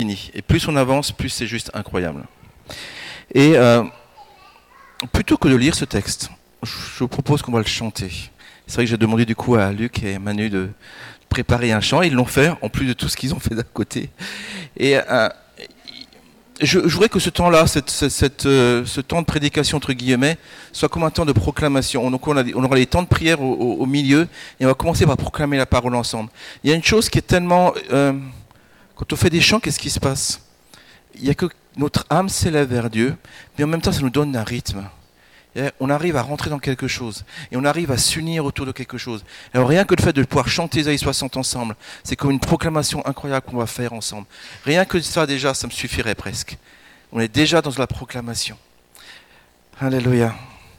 fini. Et plus on avance, plus c'est juste incroyable. Et plutôt que de lire ce texte, je vous propose qu'on va le chanter. C'est vrai que j'ai demandé du coup à Luc et Manu de préparer un chant. Ils l'ont fait, en plus de tout ce qu'ils ont fait d'à côté. Et je voudrais que ce temps-là, ce temps de prédication entre guillemets, soit comme un temps de proclamation. Donc on aura les temps de prière au milieu, et on va commencer par proclamer la parole ensemble. Il y a une chose qui est tellement... quand on fait des chants, qu'est-ce qui se passe? Il y a que notre âme s'élève vers Dieu, mais en même temps ça nous donne un rythme. Et on arrive à rentrer dans quelque chose, et on arrive à s'unir autour de quelque chose. Alors rien que le fait de pouvoir chanter Isaïe 60 ensemble, c'est comme une proclamation incroyable qu'on va faire ensemble. Rien que ça déjà, ça me suffirait presque. On est déjà dans la proclamation. Alléluia.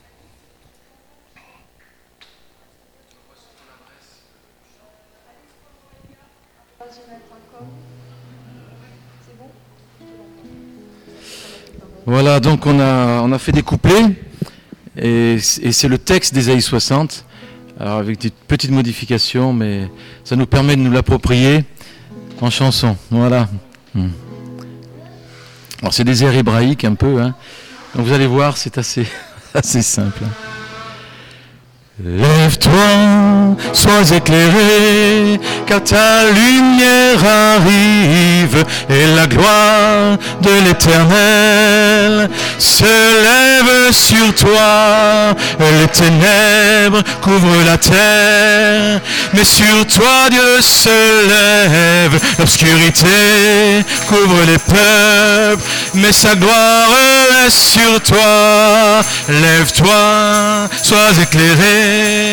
Voilà, donc on a fait des couplets, et c'est le texte d'Ésaïe 60, alors avec des petites modifications, mais ça nous permet de nous l'approprier en chanson. Voilà. Alors c'est des airs hébraïques un peu, hein. Donc vous allez voir, c'est assez simple. Lève-toi, sois éclairé, car ta lumière arrive, et la gloire de l'Éternel se lève sur toi. Les ténèbres couvrent la terre, mais sur toi Dieu se lève. L'obscurité couvre les peuples, mais sa gloire est sur toi. Lève-toi, sois éclairé,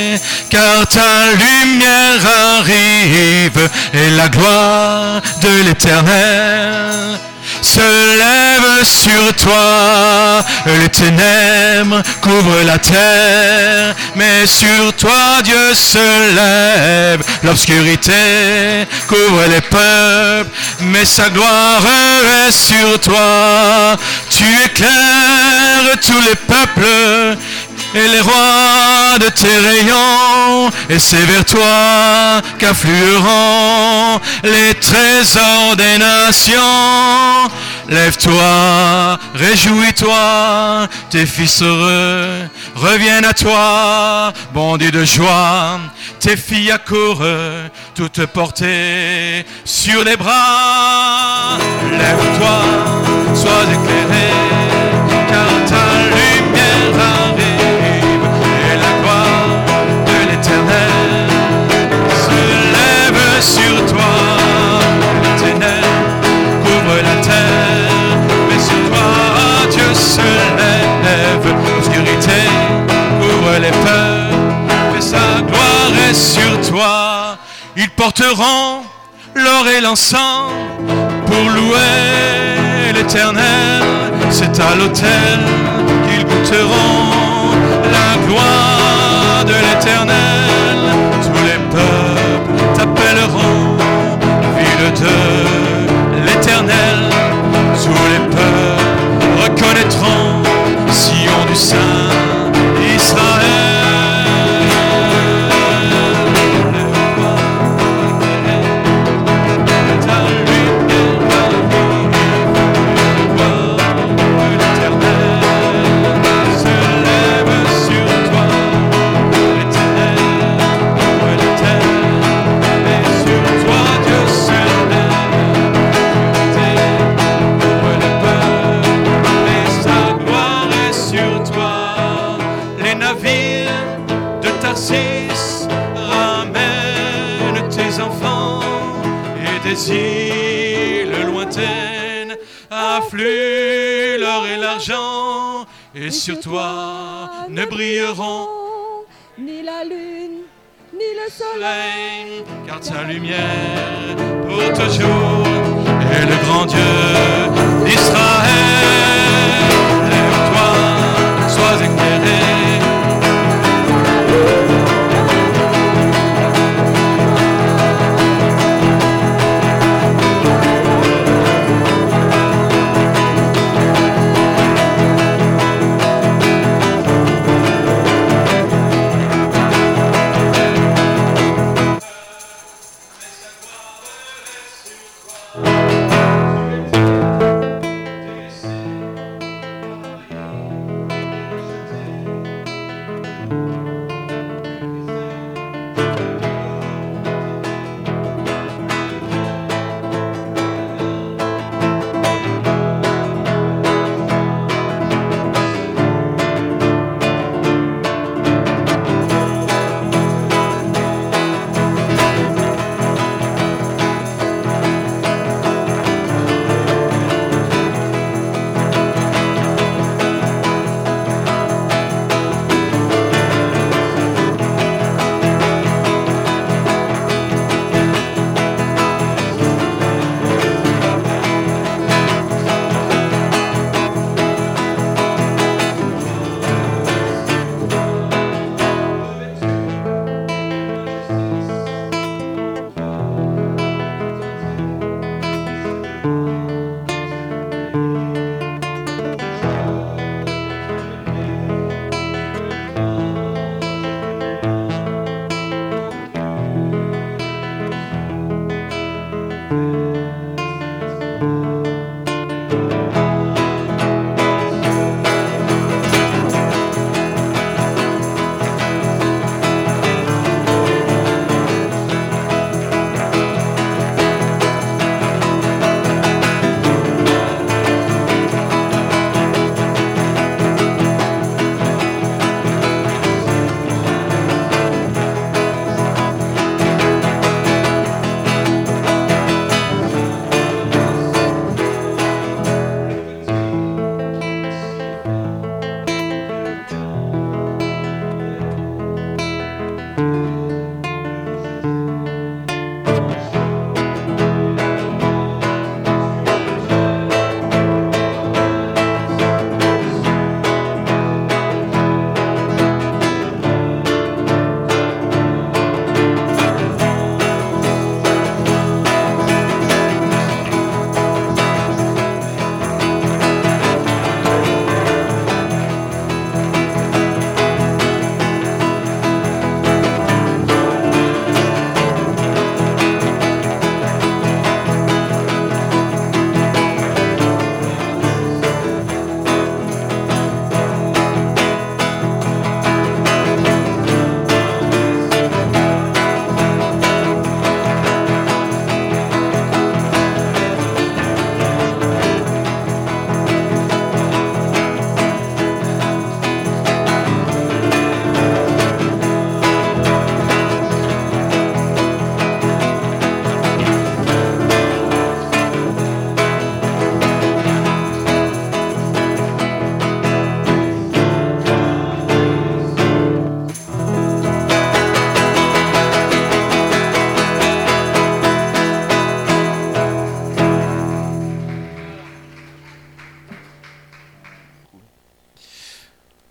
car ta lumière arrive, et la gloire de l'Éternel se lève sur toi. Les ténèbres couvrent la terre, mais sur toi Dieu se lève. L'obscurité couvre les peuples, mais sa gloire est sur toi. Tu éclaires tous les peuples et les rois de tes rayons, et c'est vers toi qu'afflueront les trésors des nations. Lève-toi, réjouis-toi, tes fils heureux reviennent à toi, bondis de joie. Tes filles accourent, toutes portées sur les bras. Lève-toi, sois éclairé, car ta lumière arrive, et la gloire de l'Éternel se lève sur toi. Les ténèbres couvrent la terre, mais sur toi Dieu se lève. L'obscurité couvre les peuples, mais sa gloire est sur toi. Ils porteront l'or et l'encens pour louer l'Éternel. C'est à l'autel qu'ils goûteront la gloire de l'Éternel. Tous les peuples t'appelleront ville de l'Éternel. Tous les peuples reconnaîtront Sion du Saint Israël. Ramène tes enfants, et des îles lointaines affluent l'or et l'argent, et sur toi ne brilleront ni la lune ni le soleil, car ta lumière pour toujours est le grand Dieu d'Israël. Lève-toi, sois éclairé.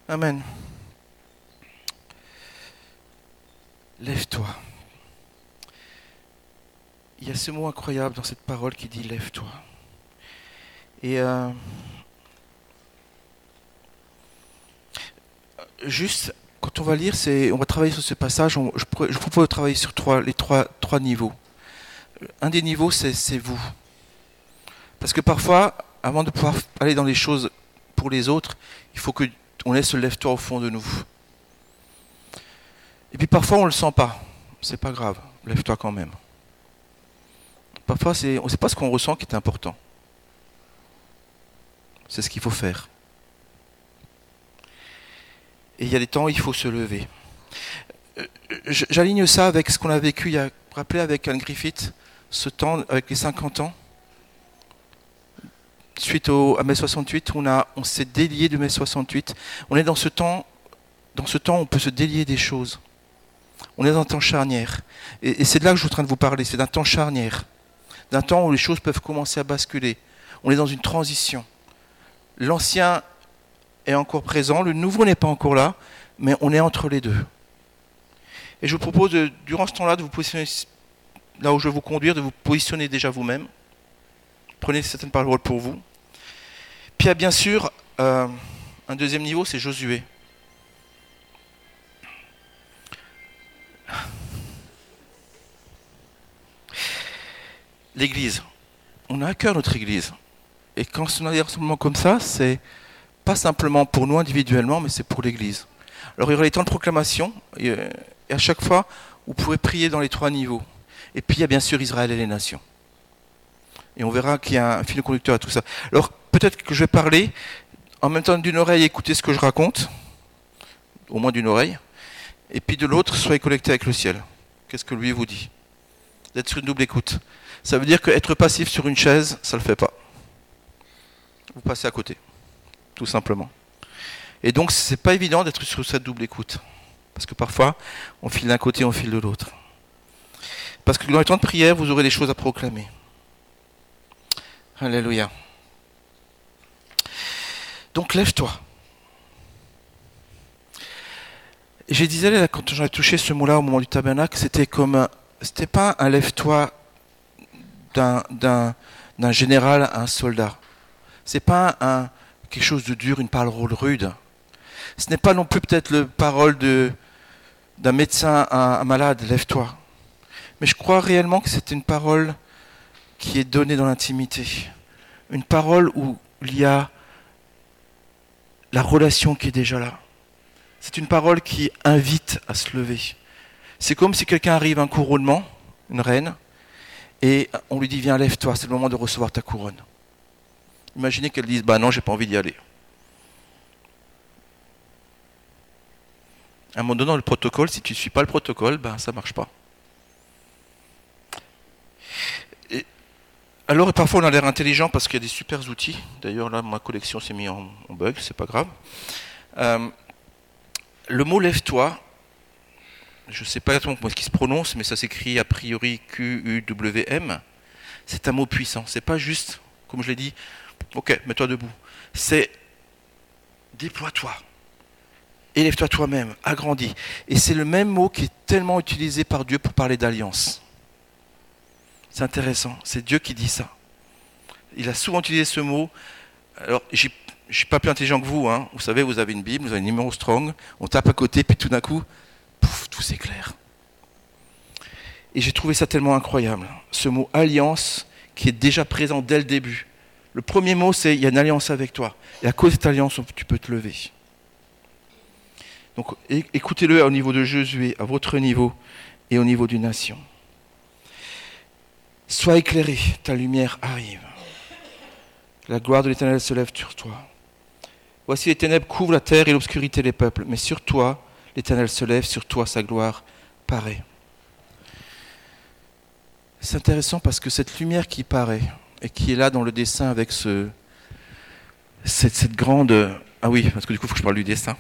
Amen. Lève-toi. Il y a ce mot incroyable dans cette parole qui dit lève-toi. Et juste, quand on va lire, on va travailler sur ce passage, je propose de travailler sur les trois niveaux. Un des niveaux, c'est vous. Parce que parfois, avant de pouvoir aller dans les choses pour les autres, il faut qu'on laisse le lève-toi au fond de nous. Et puis parfois, on ne le sent pas. C'est pas grave, lève-toi quand même. Parfois, on ne sait pas ce qu'on ressent qui est important. C'est ce qu'il faut faire. Et il y a des temps où il faut se lever. J'aligne ça avec ce qu'on a vécu, vous vous rappelez, avec Anne Griffith, ce temps, avec les 50 ans, suite à mai 68, on s'est délié de mai 68. On est dans ce temps où on peut se délier des choses. On est dans un temps charnière. Et c'est de là que je suis en train de vous parler, c'est d'un temps charnière. D'un temps où les choses peuvent commencer à basculer. On est dans une transition. L'ancien est encore présent, le nouveau n'est pas encore là, mais on est entre les deux. Et je vous propose, durant ce temps-là, de vous positionner là où je vais vous conduire, de vous positionner déjà vous-même. Prenez certaines paroles pour vous. Puis il y a bien sûr un deuxième niveau, c'est Josué. L'église. On a à cœur notre église. Et quand on a des rassemblements comme ça, c'est pas simplement pour nous individuellement, mais c'est pour l'église. Alors il y aura les temps de proclamation, et à chaque fois, vous pouvez prier dans les trois niveaux. Et puis il y a bien sûr Israël et les nations. Et on verra qu'il y a un fil conducteur à tout ça. Alors peut-être que je vais parler, en même temps d'une oreille, écouter ce que je raconte, au moins d'une oreille, et puis de l'autre, soyez connectés avec le ciel. Qu'est-ce que lui vous dit? D'être sur une double écoute. Ça veut dire qu'être passif sur une chaise, ça ne le fait pas. Vous passez à côté, tout simplement. Et donc, c'est pas évident d'être sur cette double écoute. Parce que parfois, on file d'un côté, on file de l'autre. Parce que dans les temps de prière, vous aurez des choses à proclamer. Alléluia. Donc, lève-toi. Et je disais, là, quand j'avais touché ce mot-là au moment du tabernacle, c'était pas un lève-toi d'un général à un soldat. C'est pas quelque chose de dur, une parole rude. Ce n'est pas non plus peut-être la parole d'un médecin à un malade, lève-toi. Mais je crois réellement que c'est une parole qui est donnée dans l'intimité. Une parole où il y a la relation qui est déjà là. C'est une parole qui invite à se lever. C'est comme si quelqu'un arrive à un couronnement, une reine, et on lui dit, viens, lève-toi, c'est le moment de recevoir ta couronne. Imaginez qu'elle dise, bah non, j'ai pas envie d'y aller. À un moment donné, dans le protocole, si tu ne suis pas le protocole, ça ne marche pas. Et alors, parfois, on a l'air intelligent parce qu'il y a des super outils. D'ailleurs, là, ma collection s'est mise en bug, c'est pas grave. Le mot lève-toi, je ne sais pas exactement comment il se prononce, mais ça s'écrit a priori Q-U-W-M. C'est un mot puissant. C'est pas juste, comme je l'ai dit, ok, mets-toi debout. C'est déploie-toi. Élève-toi toi-même, agrandis. Et c'est le même mot qui est tellement utilisé par Dieu pour parler d'alliance. C'est intéressant, c'est Dieu qui dit ça. Il a souvent utilisé ce mot. Alors, je ne suis pas plus intelligent que vous. Hein. Vous savez, vous avez une Bible, vous avez un numéro strong, on tape à côté, puis tout d'un coup, pouf, tout s'éclaire. Et j'ai trouvé ça tellement incroyable. Ce mot alliance qui est déjà présent dès le début. Le premier mot, c'est il y a une alliance avec toi. Et à cause de cette alliance, tu peux te lever. Donc écoutez-le au niveau de Josué, à votre niveau et au niveau d'une nation. Sois éclairé, ta lumière arrive. La gloire de l'Éternel se lève sur toi. Voici les ténèbres couvrent la terre et l'obscurité les peuples, mais sur toi, l'Éternel se lève, sur toi sa gloire paraît. C'est intéressant parce que cette lumière qui paraît et qui est là dans le dessin avec cette grande... Ah oui, parce que du coup, il faut que je parle du dessin.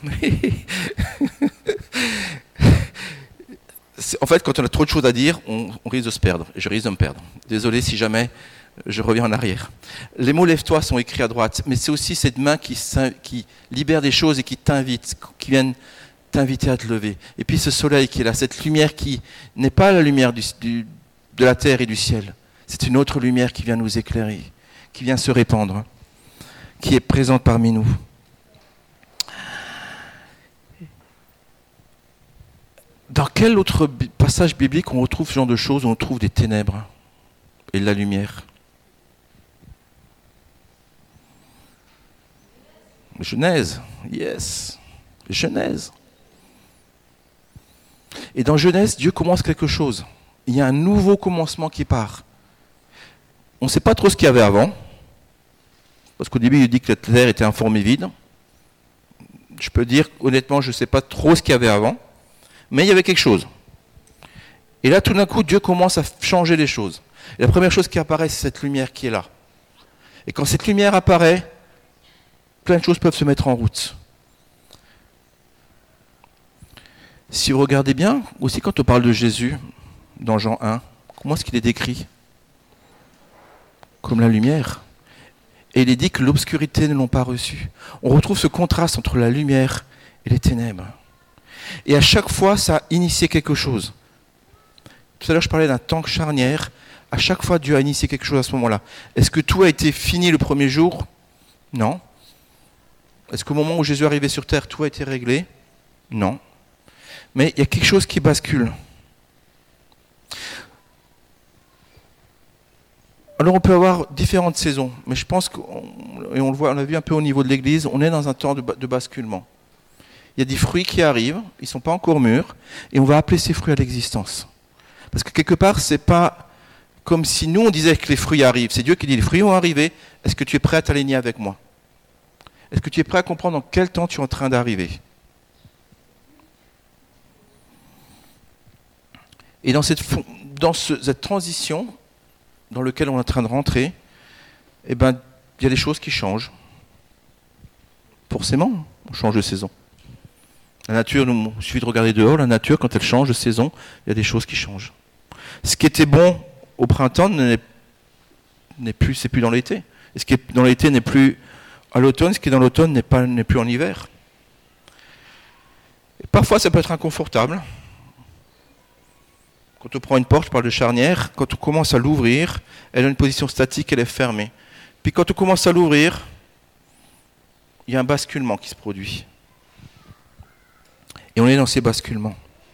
En fait, quand on a trop de choses à dire, on risque de se perdre. Et je risque de me perdre. Désolé si jamais Je reviens en arrière. Les mots lève-toi sont écrits à droite, mais c'est aussi cette main qui libère des choses et qui t'invite, qui viennent t'inviter à te lever. Et puis ce soleil qui est là, cette lumière qui n'est pas la lumière de la terre et du ciel. C'est une autre lumière qui vient nous éclairer, qui vient se répandre, qui est présente parmi nous. Dans quel autre passage biblique on retrouve ce genre de choses où on trouve des ténèbres et de la lumière? Genèse, yes, Genèse. Et dans Genèse, Dieu commence quelque chose. Il y a un nouveau commencement qui part. On ne sait pas trop ce qu'il y avait avant, parce qu'au début, il dit que la terre était informée vide. Je peux dire, honnêtement, je ne sais pas trop ce qu'il y avait avant, mais il y avait quelque chose. Et là, tout d'un coup, Dieu commence à changer les choses. Et la première chose qui apparaît, c'est cette lumière qui est là. Et quand cette lumière apparaît, plein de choses peuvent se mettre en route. Si vous regardez bien, aussi quand on parle de Jésus, dans Jean 1, comment est-ce qu'il est décrit? Comme la lumière. Et il est dit que l'obscurité ne l'ont pas reçu. On retrouve ce contraste entre la lumière et les ténèbres. Et à chaque fois, ça a initié quelque chose. Tout à l'heure, je parlais d'un temps charnière. À chaque fois, Dieu a initié quelque chose à ce moment-là. Est-ce que tout a été fini le premier jour? Non. Est-ce qu'au moment où Jésus est arrivé sur terre, tout a été réglé? Non. Mais il y a quelque chose qui bascule. Alors on peut avoir différentes saisons, mais je pense et on le voit, on l'a vu un peu au niveau de l'Église, on est dans un temps de basculement. Il y a des fruits qui arrivent, ils ne sont pas encore mûrs, et on va appeler ces fruits à l'existence. Parce que quelque part, c'est pas comme si nous on disait que les fruits arrivent, c'est Dieu qui dit les fruits vont arriver, est-ce que tu es prêt à t'aligner avec moi? Est-ce que tu es prêt à comprendre dans quel temps tu es en train d'arriver? Et dans cette transition dans laquelle on est en train de rentrer, eh ben, il y a des choses qui changent. Forcément, on change de saison. La nature, il suffit de regarder dehors, la nature, quand elle change de saison, il y a des choses qui changent. Ce qui était bon au printemps n'est plus, c'est plus dans l'été. Et ce qui est dans l'été n'est plus à l'automne, ce qui est dans l'automne n'est plus en hiver. Et parfois, ça peut être inconfortable. Quand on prend une porte, je parle de charnière, quand on commence à l'ouvrir, elle a une position statique, elle est fermée. Puis quand on commence à l'ouvrir, il y a un basculement qui se produit. Et on est dans ces basculements.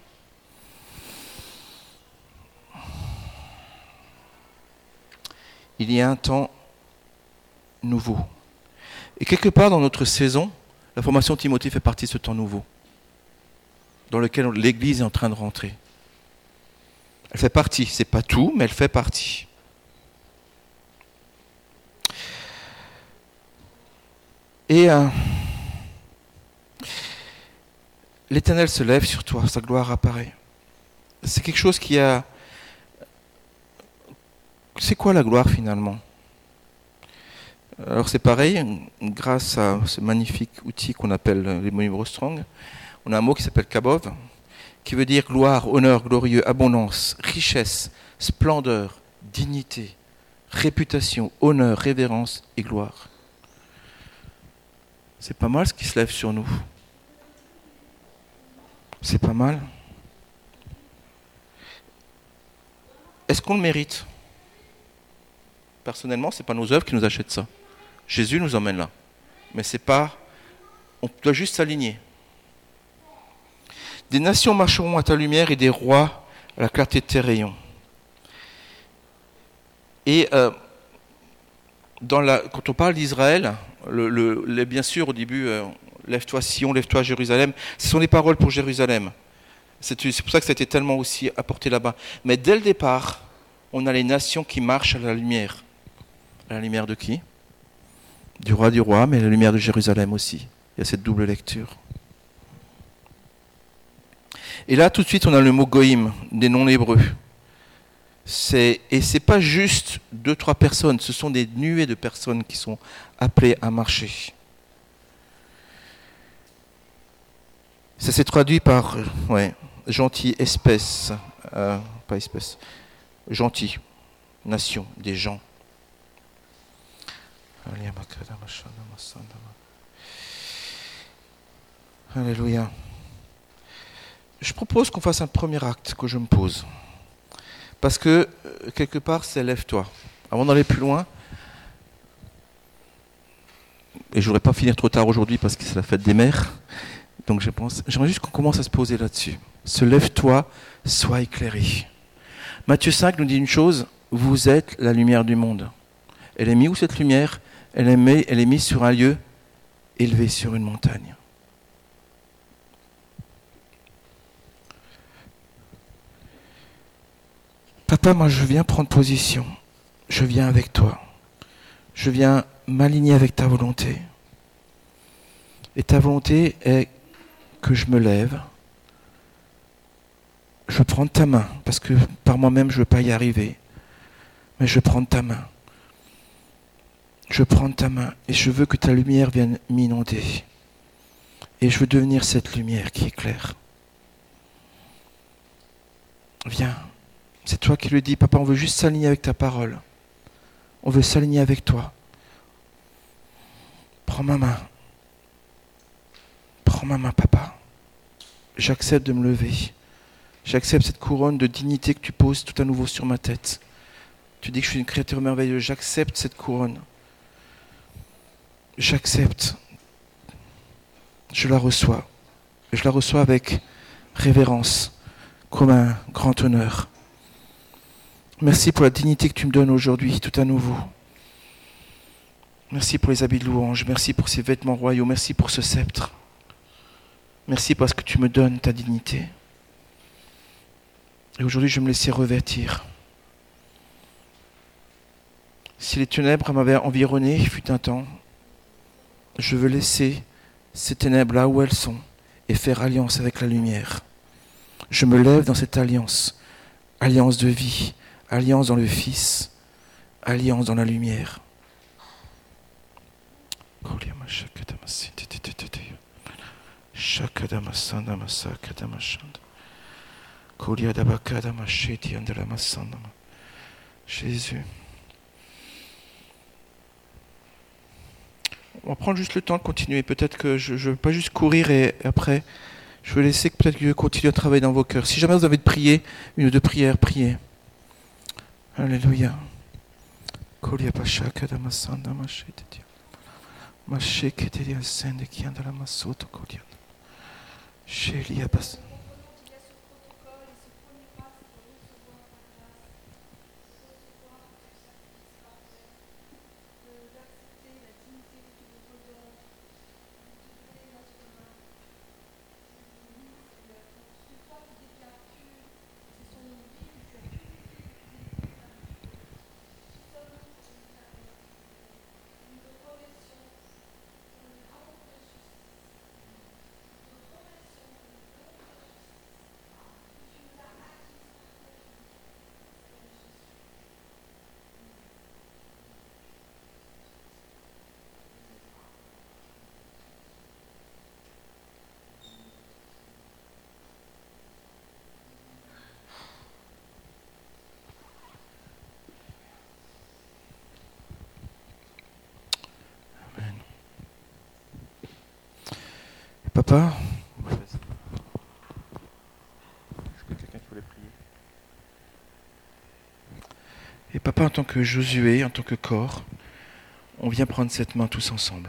Il y a un temps nouveau. Et quelque part dans notre saison, la formation Timothée fait partie de ce temps nouveau, dans lequel l'Église est en train de rentrer. Elle fait partie, c'est pas tout, mais elle fait partie. Et l'Éternel se lève sur toi, sa gloire apparaît. C'est quelque chose qui a... C'est quoi la gloire finalement? Alors c'est pareil, grâce à ce magnifique outil qu'on appelle les mots hébreux strong, on a un mot qui s'appelle kabov, qui veut dire gloire, honneur, glorieux, abondance, richesse, splendeur, dignité, réputation, honneur, révérence et gloire. C'est pas mal ce qui se lève sur nous. C'est pas mal. Est-ce qu'on le mérite? Personnellement, ce n'est pas nos œuvres qui nous achètent ça. Jésus nous emmène là. Mais c'est pas... On doit juste s'aligner. Des nations marcheront à ta lumière et des rois à la clarté de tes rayons. Et quand on parle d'Israël, bien sûr au début, lève-toi Sion, lève-toi Jérusalem, ce sont des paroles pour Jérusalem. C'est pour ça que ça a été tellement aussi apporté là-bas. Mais dès le départ, on a les nations qui marchent à la lumière. À la lumière de qui? Du roi, mais à la lumière de Jérusalem aussi. Il y a cette double lecture. Et là, tout de suite, on a le mot goïm, des non-hébreux. Et c'est pas juste 2-3 personnes, ce sont des nuées de personnes qui sont appelées à marcher. Ça s'est traduit par gentil, espèce, pas espèce, gentil, nation, des gens. Alléluia. Je propose qu'on fasse un premier acte que je me pose. Parce que, quelque part, c'est lève-toi. Avant d'aller plus loin, et je ne voudrais pas finir trop tard aujourd'hui parce que c'est la fête des mères, donc j'aimerais juste qu'on commence à se poser là-dessus. Se lève-toi, sois éclairé. Matthieu 5 nous dit une chose, vous êtes la lumière du monde. Elle est mise où cette lumière ? Elle est mise sur un lieu élevé sur une montagne. Papa, moi je viens prendre position. Je viens avec toi. Je viens m'aligner avec ta volonté. Et ta volonté est que je me lève. Je veux prendre ta main, parce que par moi-même je ne veux pas y arriver. Mais je veux prendre ta main. Je veux prendre ta main et je veux que ta lumière vienne m'inonder. Et je veux devenir cette lumière qui éclaire. Viens. C'est toi qui le dis, papa, on veut juste s'aligner avec ta parole. On veut s'aligner avec toi. Prends ma main. Prends ma main, papa. J'accepte de me lever. J'accepte cette couronne de dignité que tu poses tout à nouveau sur ma tête. Tu dis que je suis une créature merveilleuse. J'accepte cette couronne. J'accepte. Je la reçois. Je la reçois avec révérence, comme un grand honneur. Merci pour la dignité que tu me donnes aujourd'hui, tout à nouveau. Merci pour les habits de louange. Merci pour ces vêtements royaux. Merci pour ce sceptre. Merci parce que tu me donnes ta dignité. Et aujourd'hui, je vais me laisser revêtir. Si les ténèbres m'avaient environné, il fut un temps, je veux laisser ces ténèbres là où elles sont et faire alliance avec la lumière. Je me lève dans cette alliance. Alliance de vie. Alliance dans le Fils, alliance dans la lumière. Jésus. On va prendre juste le temps de continuer. Peut-être que je ne veux pas juste courir et après, je veux laisser que peut-être Dieu continue à travailler dans vos cœurs. Si jamais vous avez de prier, une ou deux prières, priez. Alléluia. Kolia Pashaka Damasanda Mashetitia. Masheketelia Sende Kiandala Masoto Kolia. Shelia Bas. Papa, est-ce que quelqu'un voulait prier ? Et papa, en tant que Josué, en tant que corps, on vient prendre cette main tous ensemble.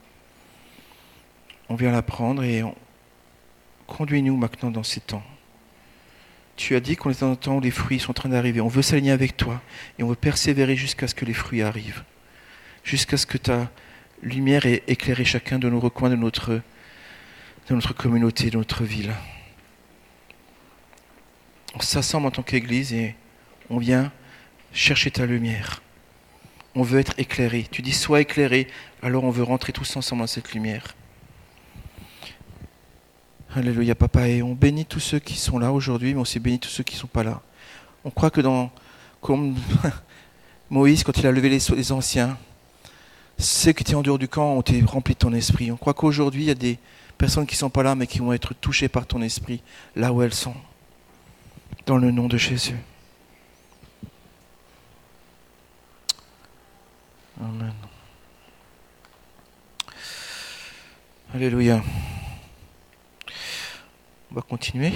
On vient la prendre et conduis-nous maintenant dans ces temps. Tu as dit qu'on est dans un temps où les fruits sont en train d'arriver. On veut s'aligner avec toi et on veut persévérer jusqu'à ce que les fruits arrivent. Jusqu'à ce que ta lumière ait éclairé chacun de nos recoins de notre communauté, de notre ville. On s'assemble en tant qu'Église et on vient chercher ta lumière. On veut être éclairé. Tu dis sois éclairé, alors on veut rentrer tous ensemble dans cette lumière. Alléluia, papa. Et on bénit tous ceux qui sont là aujourd'hui, mais on aussi bénit tous ceux qui ne sont pas là. On croit que comme Moïse, quand il a levé les anciens, ceux qui étaient en dehors du camp ont été remplis de ton esprit. On croit qu'aujourd'hui, il y a des personnes qui ne sont pas là, mais qui vont être touchées par ton esprit, là où elles sont. Dans le nom de Jésus. Amen. Alléluia. On va continuer.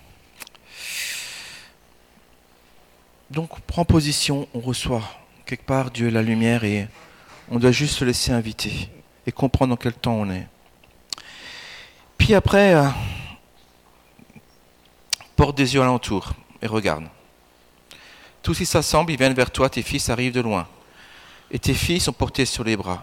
Donc, on prend position, on reçoit. Quelque part, Dieu est la lumière et on doit juste se laisser inviter et comprendre dans quel temps on est. Puis après, porte des yeux alentour et regarde. Tous ils s'assemblent, ils viennent vers toi, tes fils arrivent de loin. Et tes filles sont portées sur les bras.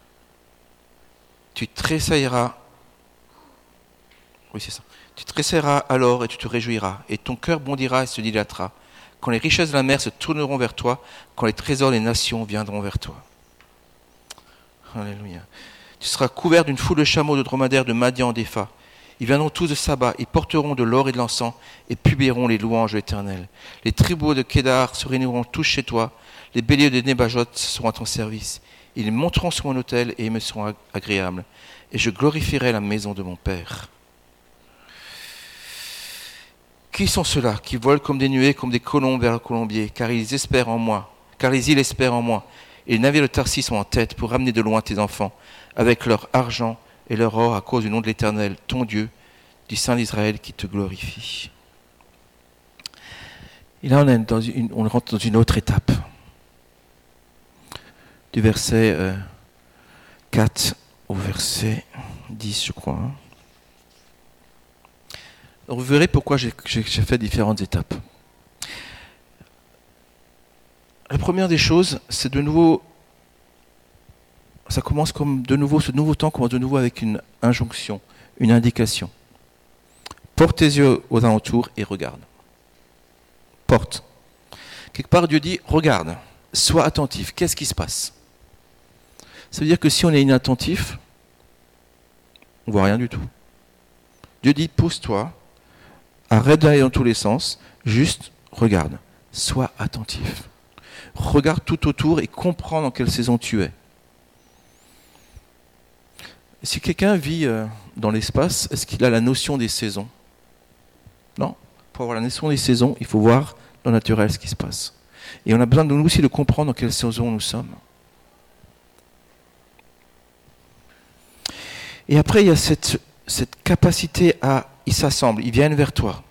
Tu tressailleras. Oui, c'est ça. Tu tressailleras alors et tu te réjouiras. Et ton cœur bondira et se dilatera. Quand les richesses de la mer se tourneront vers toi, quand les trésors des nations viendront vers toi. Alléluia. Tu seras couvert d'une foule de chameaux, de dromadaires, de Madian, d'Épha. Ils viendront tous de Saba, ils porteront de l'or et de l'encens et publieront les louanges de l'Éternel. Les tribus de Kédar se réuniront tous chez toi, les béliers de Nébajot seront à ton service. Ils monteront sur mon autel et ils me seront agréables. Et je glorifierai la maison de mon Père. Qui sont ceux-là qui volent comme des nuées, comme des colombes vers le colombier, car ils espèrent en moi, car les îles espèrent en moi. Et les navires de Tarsis sont en tête pour ramener de loin tes enfants, avec leur argent et leur or à cause du nom de l'Éternel, ton Dieu, du Saint d'Israël qui te glorifie. Et là, on rentre dans une autre étape. Du verset 4 au verset 10, je crois. Alors vous verrez pourquoi j'ai fait différentes étapes. La première des choses, c'est de nouveau, ça commence comme de nouveau, ce nouveau temps commence de nouveau avec une injonction, une indication. Porte tes yeux aux alentours et regarde. Porte. Quelque part, Dieu dit, regarde, sois attentif, qu'est-ce qui se passe ? Ça veut dire que si on est inattentif, on ne voit rien du tout. Dieu dit, pousse-toi, arrête d'aller dans tous les sens, juste regarde, sois attentif. Regarde tout autour et comprends dans quelle saison tu es. Si quelqu'un vit dans l'espace, est-ce qu'il a la notion des saisons ? Non. Pour avoir la notion des saisons, il faut voir dans le naturel ce qui se passe. Et on a besoin de nous aussi de comprendre dans quelle saison nous sommes. Et après, il y a cette capacité à... Ils s'assemblent, ils viennent vers toi.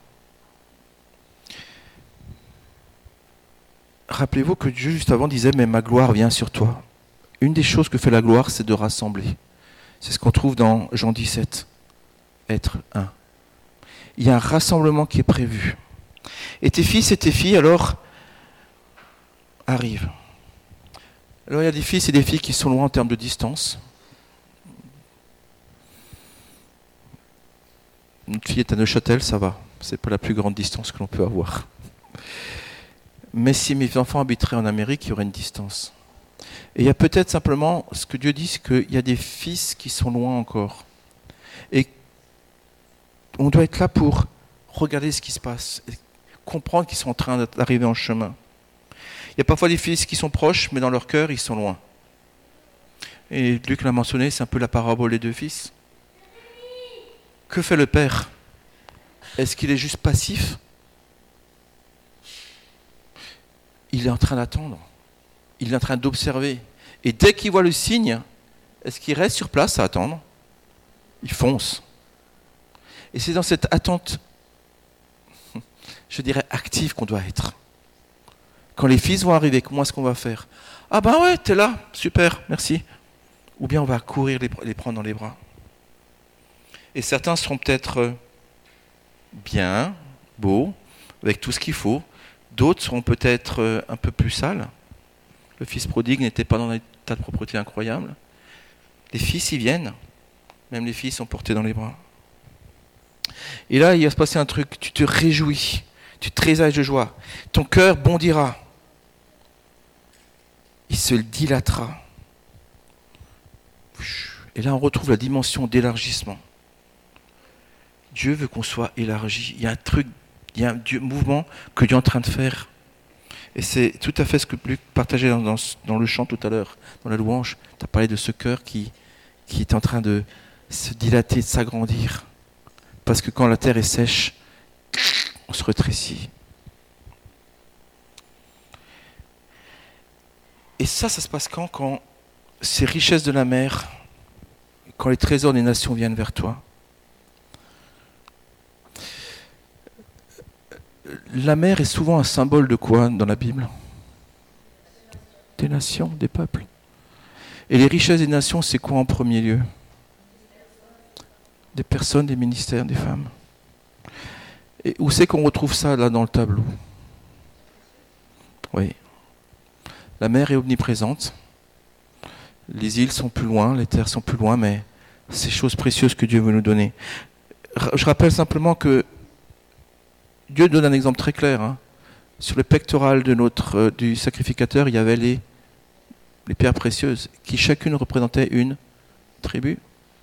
Rappelez-vous que Dieu, juste avant, disait « Mais ma gloire vient sur toi ». Une des choses que fait la gloire, c'est de rassembler. C'est ce qu'on trouve dans Jean 17. Être un. Il y a un rassemblement qui est prévu. Et tes fils et tes filles, alors, arrivent. Alors, il y a des fils et des filles qui sont loin en termes de distance. Notre fille est à Neuchâtel, ça va. C'est pas la plus grande distance que l'on peut avoir. Mais si mes enfants habiteraient en Amérique, il y aurait une distance. Et il y a peut-être simplement, ce que Dieu dit, c'est qu'il y a des fils qui sont loin encore. Et on doit être là pour regarder ce qui se passe, et comprendre qu'ils sont en train d'arriver en chemin. Il y a parfois des fils qui sont proches, mais dans leur cœur, ils sont loin. Et Luc l'a mentionné, c'est un peu la parabole des deux fils. Que fait le père ? Est-ce qu'il est juste passif ? Il est en train d'attendre. Il est en train d'observer. Et dès qu'il voit le signe, est-ce qu'il reste sur place à attendre ? Il fonce. Et c'est dans cette attente, je dirais, active qu'on doit être. Quand les fils vont arriver, comment est-ce qu'on va faire ? Ah ben ouais, t'es là, super, merci. Ou bien on va courir les prendre dans les bras. Et certains seront peut-être bien, beaux, avec tout ce qu'il faut. D'autres seront peut-être un peu plus sales. Le fils prodigue n'était pas dans un état de propreté incroyable. Les fils y viennent. Même les filles sont portées dans les bras. Et là, il va se passer un truc. Tu te réjouis. Tu tressailles de joie. Ton cœur bondira. Il se dilatera. Et là, on retrouve la dimension d'élargissement. Dieu veut qu'on soit élargi. Il y a un truc, il y a un mouvement que Dieu est en train de faire. Et c'est tout à fait ce que Luc partageait dans le chant tout à l'heure, dans la louange. Tu as parlé de ce cœur qui est en train de se dilater, de s'agrandir. Parce que quand la terre est sèche, on se rétrécit. Et ça se passe quand ces richesses de la mer, quand les trésors des nations viennent vers toi. La mer est souvent un symbole de quoi dans la Bible? Des nations, des peuples. Et les richesses des nations, c'est quoi en premier lieu? Des personnes, des ministères, des femmes. Et où c'est qu'on retrouve ça là dans le tableau? Oui. La mer est omniprésente. Les îles sont plus loin, les terres sont plus loin, mais c'est choses précieuses que Dieu veut nous donner. Je rappelle simplement que Dieu donne un exemple très clair. Hein. Sur le pectoral du sacrificateur, il y avait les pierres précieuses, qui chacune représentait une tribu.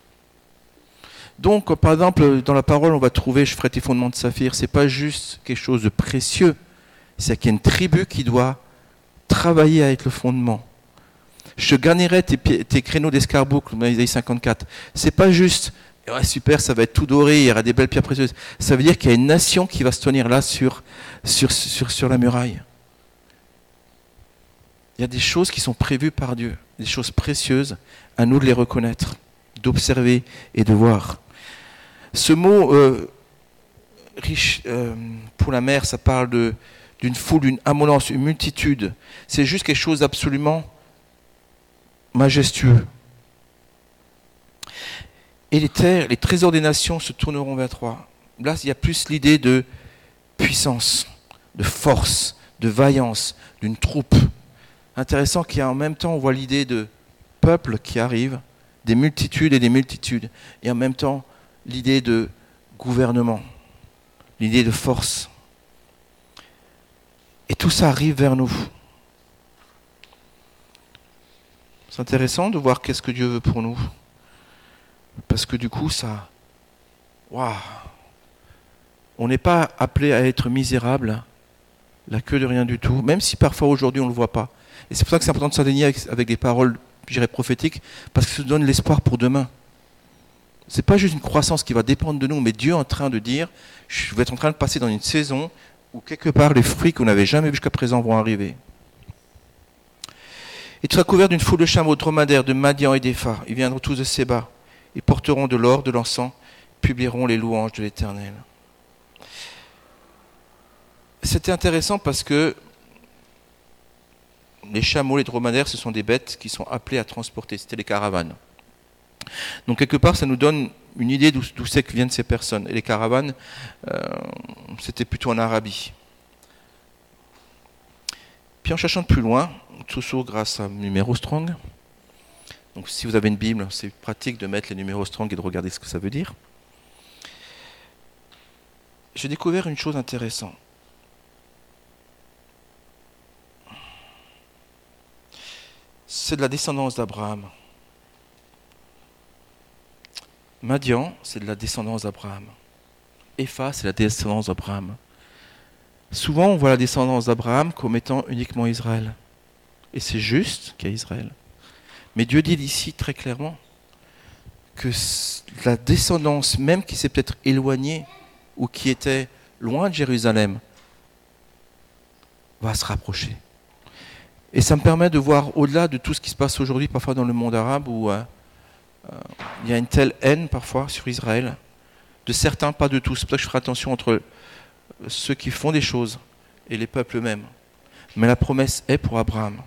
Donc, par exemple, dans la parole, on va trouver « Je ferai tes fondements de saphir ». Ce n'est pas juste quelque chose de précieux, c'est qu'il y a une tribu qui doit travailler avec le fondement. Je garnirai tes créneaux d'escarboucle, dans Isaïe 54. C'est pas juste, ouais, super, ça va être tout doré, il y aura des belles pierres précieuses. Ça veut dire qu'il y a une nation qui va se tenir là sur la muraille. Il y a des choses qui sont prévues par Dieu, des choses précieuses, à nous de les reconnaître, d'observer et de voir. Ce mot riche pour la mer, ça parle d'une foule, d'une abondance, une multitude. C'est juste quelque chose d'absolument majestueux. Et les terres, les trésors des nations se tourneront vers toi. Là, il y a plus l'idée de puissance, de force, de vaillance, d'une troupe. Intéressant qu'il y a en même temps, on voit l'idée de peuple qui arrive, des multitudes et des multitudes, et en même temps l'idée de gouvernement, l'idée de force. Et tout ça arrive vers nous. C'est intéressant de voir qu'est-ce que Dieu veut pour nous. Parce que du coup, ça... Waouh! On n'est pas appelé à être misérable, la queue de rien du tout, même si parfois aujourd'hui on ne le voit pas. Et c'est pour ça que c'est important de s'aligner avec des paroles, je dirais, prophétiques, parce que ça nous donne l'espoir pour demain. C'est pas juste une croissance qui va dépendre de nous, mais Dieu est en train de dire, je vais être en train de passer dans une saison où quelque part les fruits qu'on n'avait jamais vus jusqu'à présent vont arriver. Et tu seras couvert d'une foule de chameaux, de dromadaires, de Madian et d'Épha. Ils viendront tous de Séba. Ils porteront de l'or, de l'encens, publieront les louanges de l'Éternel. C'était intéressant parce que les chameaux, les dromadaires, ce sont des bêtes qui sont appelées à transporter. C'était les caravanes. Donc quelque part, ça nous donne une idée d'où c'est que viennent ces personnes. Et les caravanes, c'était plutôt en Arabie. Puis en cherchant de plus loin, toujours grâce à numéro Strong. Donc si vous avez une Bible, c'est pratique de mettre les numéros Strong et de regarder ce que ça veut dire. J'ai découvert une chose intéressante. C'est de la descendance d'Abraham. Madian, c'est de la descendance d'Abraham. Épha, c'est la descendance d'Abraham. Souvent, on voit la descendance d'Abraham comme étant uniquement Israël. Et c'est juste qu'il y a Israël. Mais Dieu dit ici très clairement que la descendance, même qui s'est peut-être éloignée ou qui était loin de Jérusalem, va se rapprocher. Et ça me permet de voir au-delà de tout ce qui se passe aujourd'hui, parfois dans le monde arabe, où il y a une telle haine parfois sur Israël, de certains, pas de tous. C'est pour ça que je ferai attention entre ceux qui font des choses et les peuples eux-mêmes. Mais la promesse est pour Abraham.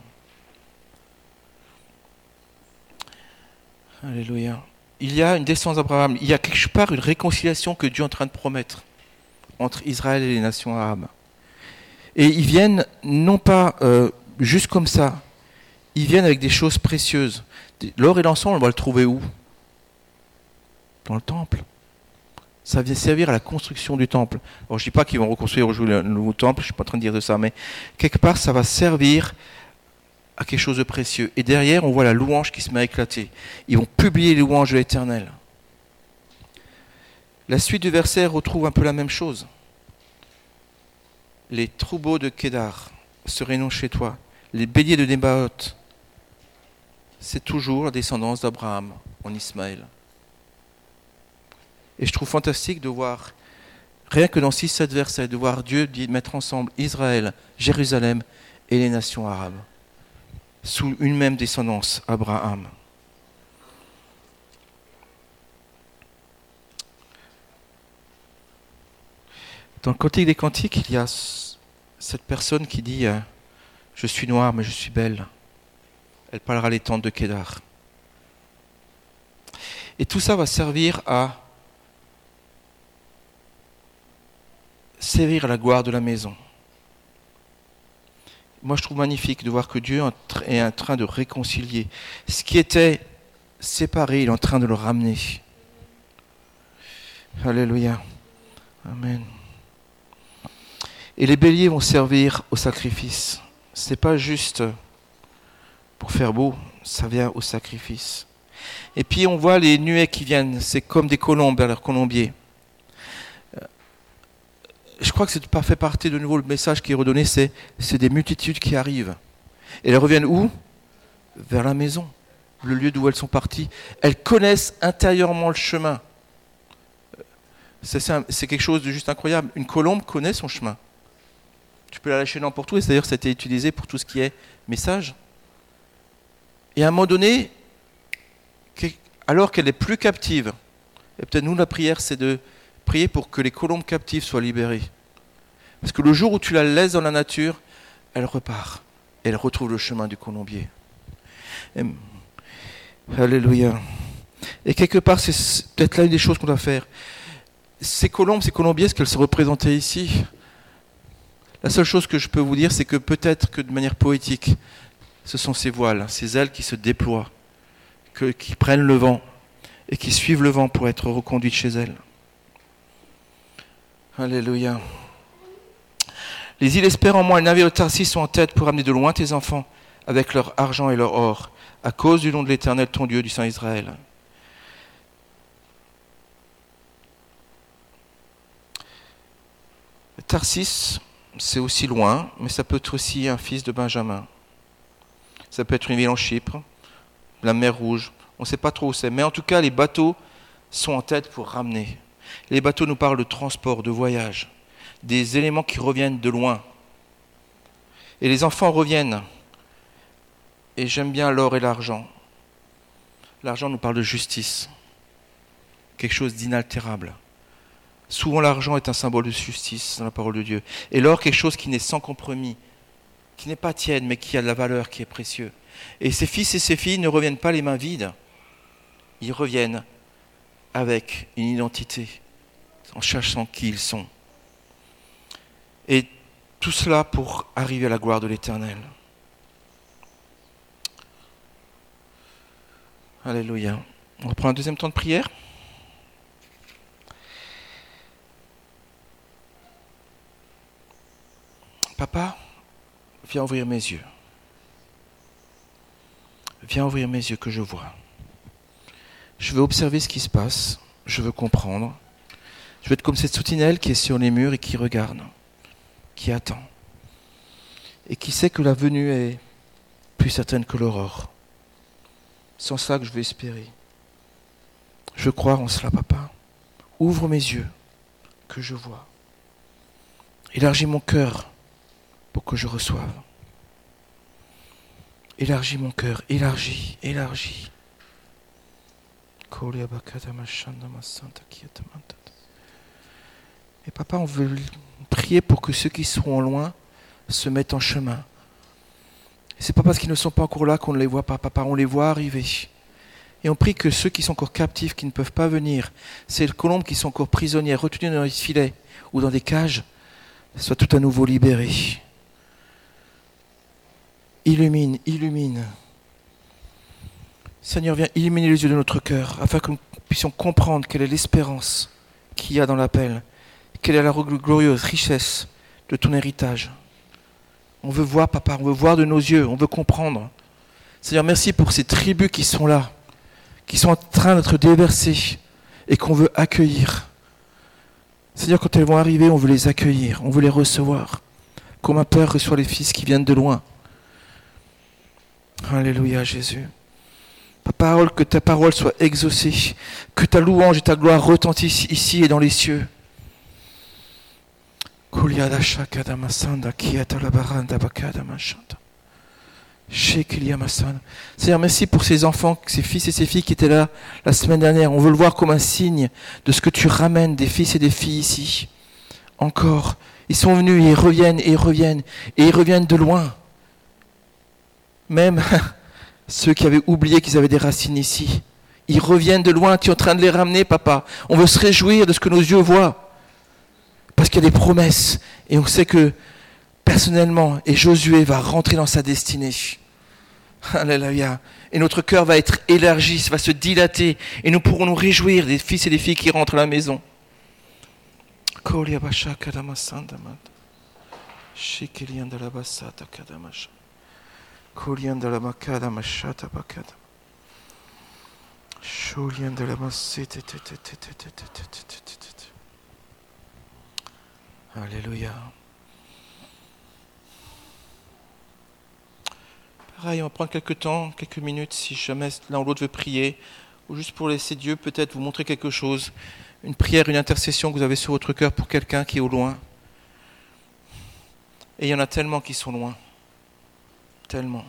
Alléluia. Il y a une descendance d'Abraham. Il y a quelque part une réconciliation que Dieu est en train de promettre entre Israël et les nations arabes. Et ils viennent non pas juste comme ça. Ils viennent avec des choses précieuses. L'or et l'encens, on va le trouver où? Dans le temple. Ça vient servir à la construction du temple. Alors, je ne dis pas qu'ils vont reconstruire aujourd'hui le nouveau temple, je ne suis pas en train de dire de ça, mais quelque part, ça va servir à quelque chose de précieux. Et derrière, on voit la louange qui se met à éclater. Ils vont publier les louanges de l'Éternel. La suite du verset retrouve un peu la même chose. Les troupeaux de Kédar se réunissent chez toi. Les béliers de Nébaoth. C'est toujours la descendance d'Abraham en Ismaël. Et je trouve fantastique de voir, rien que dans 6-7 versets, de voir Dieu mettre ensemble Israël, Jérusalem et les nations arabes, sous une même descendance, Abraham. Dans le Cantique des Cantiques, il y a cette personne qui dit « Je suis noire, mais je suis belle ». Elle parlera les tentes de Kédar. Et tout ça va servir à servir à la gloire de la maison. Moi, je trouve magnifique de voir que Dieu est en train de réconcilier. Ce qui était séparé, il est en train de le ramener. Alléluia. Amen. Et les béliers vont servir au sacrifice. Ce n'est pas juste pour faire beau, ça vient au sacrifice. Et puis on voit les nuées qui viennent, c'est comme des colombes vers leur colombier. Je crois que c'est pas fait partie de nouveau le message qui est redonné, c'est des multitudes qui arrivent. Et elles reviennent où ? Vers la maison, le lieu d'où elles sont parties. Elles connaissent intérieurement le chemin. C'est quelque chose de juste incroyable. Une colombe connaît son chemin. Tu peux la lâcher n'importe où, et d'ailleurs ça a été utilisé pour tout ce qui est message. Et à un moment donné, alors qu'elle est plus captive, et peut-être nous la prière c'est de prier pour que les colombes captives soient libérées. Parce que le jour où tu la laisses dans la nature, elle repart. Et elle retrouve le chemin du colombier. Alléluia. Et quelque part, c'est peut-être là une des choses qu'on doit faire. Ces colombes, ces colombiers, est-ce qu'elles se représentaient ici ? La seule chose que je peux vous dire, c'est que peut-être que de manière poétique, ce sont ces voiles, ces ailes qui se déploient, qui prennent le vent et qui suivent le vent pour être reconduites chez elles. Alléluia. Les îles espèrent en moi, les navires de Tarsis sont en tête pour amener de loin tes enfants avec leur argent et leur or, à cause du nom de l'Éternel, ton Dieu, du Saint Israël. Tarsis, c'est aussi loin, mais ça peut être aussi un fils de Benjamin. Ça peut être une ville en Chypre, la mer Rouge, on ne sait pas trop où c'est. Mais en tout cas, les bateaux sont en tête pour ramener. Les bateaux nous parlent de transport, de voyage, des éléments qui reviennent de loin. Et les enfants reviennent. Et j'aime bien l'or et l'argent. L'argent nous parle de justice, quelque chose d'inaltérable. Souvent, l'argent est un symbole de justice dans la parole de Dieu. Et l'or, quelque chose qui n'est sans compromis, qui n'est pas tiède, mais qui a de la valeur, qui est précieux. Et ces fils et ces filles ne reviennent pas les mains vides. Ils reviennent avec une identité, en cherchant qui ils sont. Et tout cela pour arriver à la gloire de l'Éternel. Alléluia. On reprend un deuxième temps de prière. Papa, viens ouvrir mes yeux. Viens ouvrir mes yeux que je vois. Je veux observer ce qui se passe. Je veux comprendre. Je veux être comme cette soutinelle qui est sur les murs et qui regarde, qui attend. Et qui sait que la venue est plus certaine que l'aurore. C'est en cela que je veux espérer. Je veux croire en cela, papa. Ouvre mes yeux, que je vois. Élargis mon cœur pour que je reçoive. Élargis mon cœur, élargis. Et papa, on veut prier pour que ceux qui seront loin se mettent en chemin. Et c'est pas parce qu'ils ne sont pas encore là qu'on ne les voit pas, papa, on les voit arriver. Et on prie que ceux qui sont encore captifs, qui ne peuvent pas venir, ces colombes qui sont encore prisonnières, retenues dans les filets ou dans des cages, soient tout à nouveau libérées. Illumine. Seigneur, viens illuminer les yeux de notre cœur, afin que nous puissions comprendre quelle est l'espérance qu'il y a dans l'appel, quelle est la glorieuse richesse de ton héritage. On veut voir, papa, on veut voir de nos yeux, on veut comprendre. Seigneur, merci pour ces tribus qui sont là, qui sont en train d'être déversées et qu'on veut accueillir. Seigneur, quand elles vont arriver, on veut les accueillir, on veut les recevoir, comme un père reçoit les fils qui viennent de loin. Alléluia, Jésus. Que ta parole soit exaucée, que ta louange et ta gloire retentissent ici et dans les cieux. Seigneur, merci pour ces enfants, ces fils et ces filles qui étaient là la semaine dernière. On veut le voir comme un signe de ce que tu ramènes des fils et des filles ici, encore. Ils sont venus et ils reviennent et ils reviennent et ils reviennent de loin. Même ceux qui avaient oublié qu'ils avaient des racines ici, ils reviennent de loin. Tu es en train de les ramener, papa. On veut se réjouir de ce que nos yeux voient. Parce qu'il y a des promesses. Et on sait que personnellement, et Josué va rentrer dans sa destinée. Alléluia. Et notre cœur va être élargi, va se dilater. Et nous pourrons nous réjouir des fils et des filles qui rentrent à la maison. Alléluia. Pareil, on va prendre quelques temps, quelques minutes, si jamais l'un ou l'autre veut prier, ou juste pour laisser Dieu peut-être vous montrer quelque chose, une prière, une intercession que vous avez sur votre cœur pour quelqu'un qui est au loin. Et il y en a tellement qui sont loin. Tellement.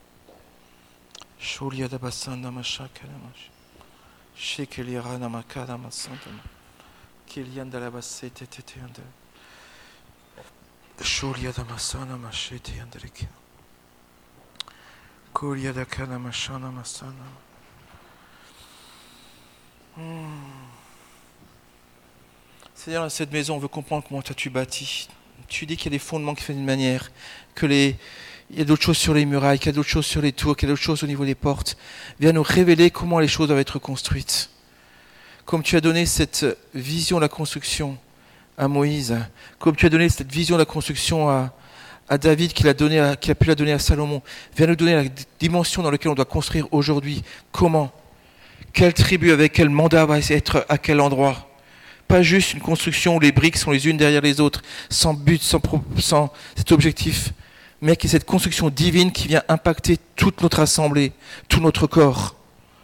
Seigneur, dans cette maison, on veut comprendre comment tu bâti. Tu dis qu'il y a des fondements qui font d'une manière, il y a d'autres choses sur les murailles, qu'il y a d'autres choses sur les tours, qu'il y a d'autres choses au niveau des portes. Viens nous révéler comment les choses doivent être construites. Comme tu as donné cette vision de la construction à Moïse, comme tu as donné cette vision de la construction à David, qu'il a pu la donner à Salomon. Viens nous donner la dimension dans laquelle on doit construire aujourd'hui. Comment ? Quelle tribu, avec quel mandat va être à quel endroit ? Pas juste une construction où les briques sont les unes derrière les autres, sans but, sans cet objectif, mais qui est cette construction divine qui vient impacter toute notre assemblée, tout notre corps.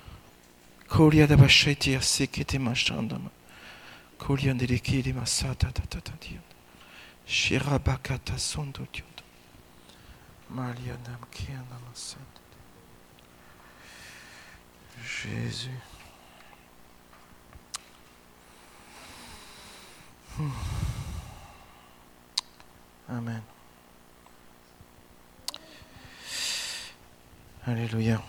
Jésus. Amen. Alléluia.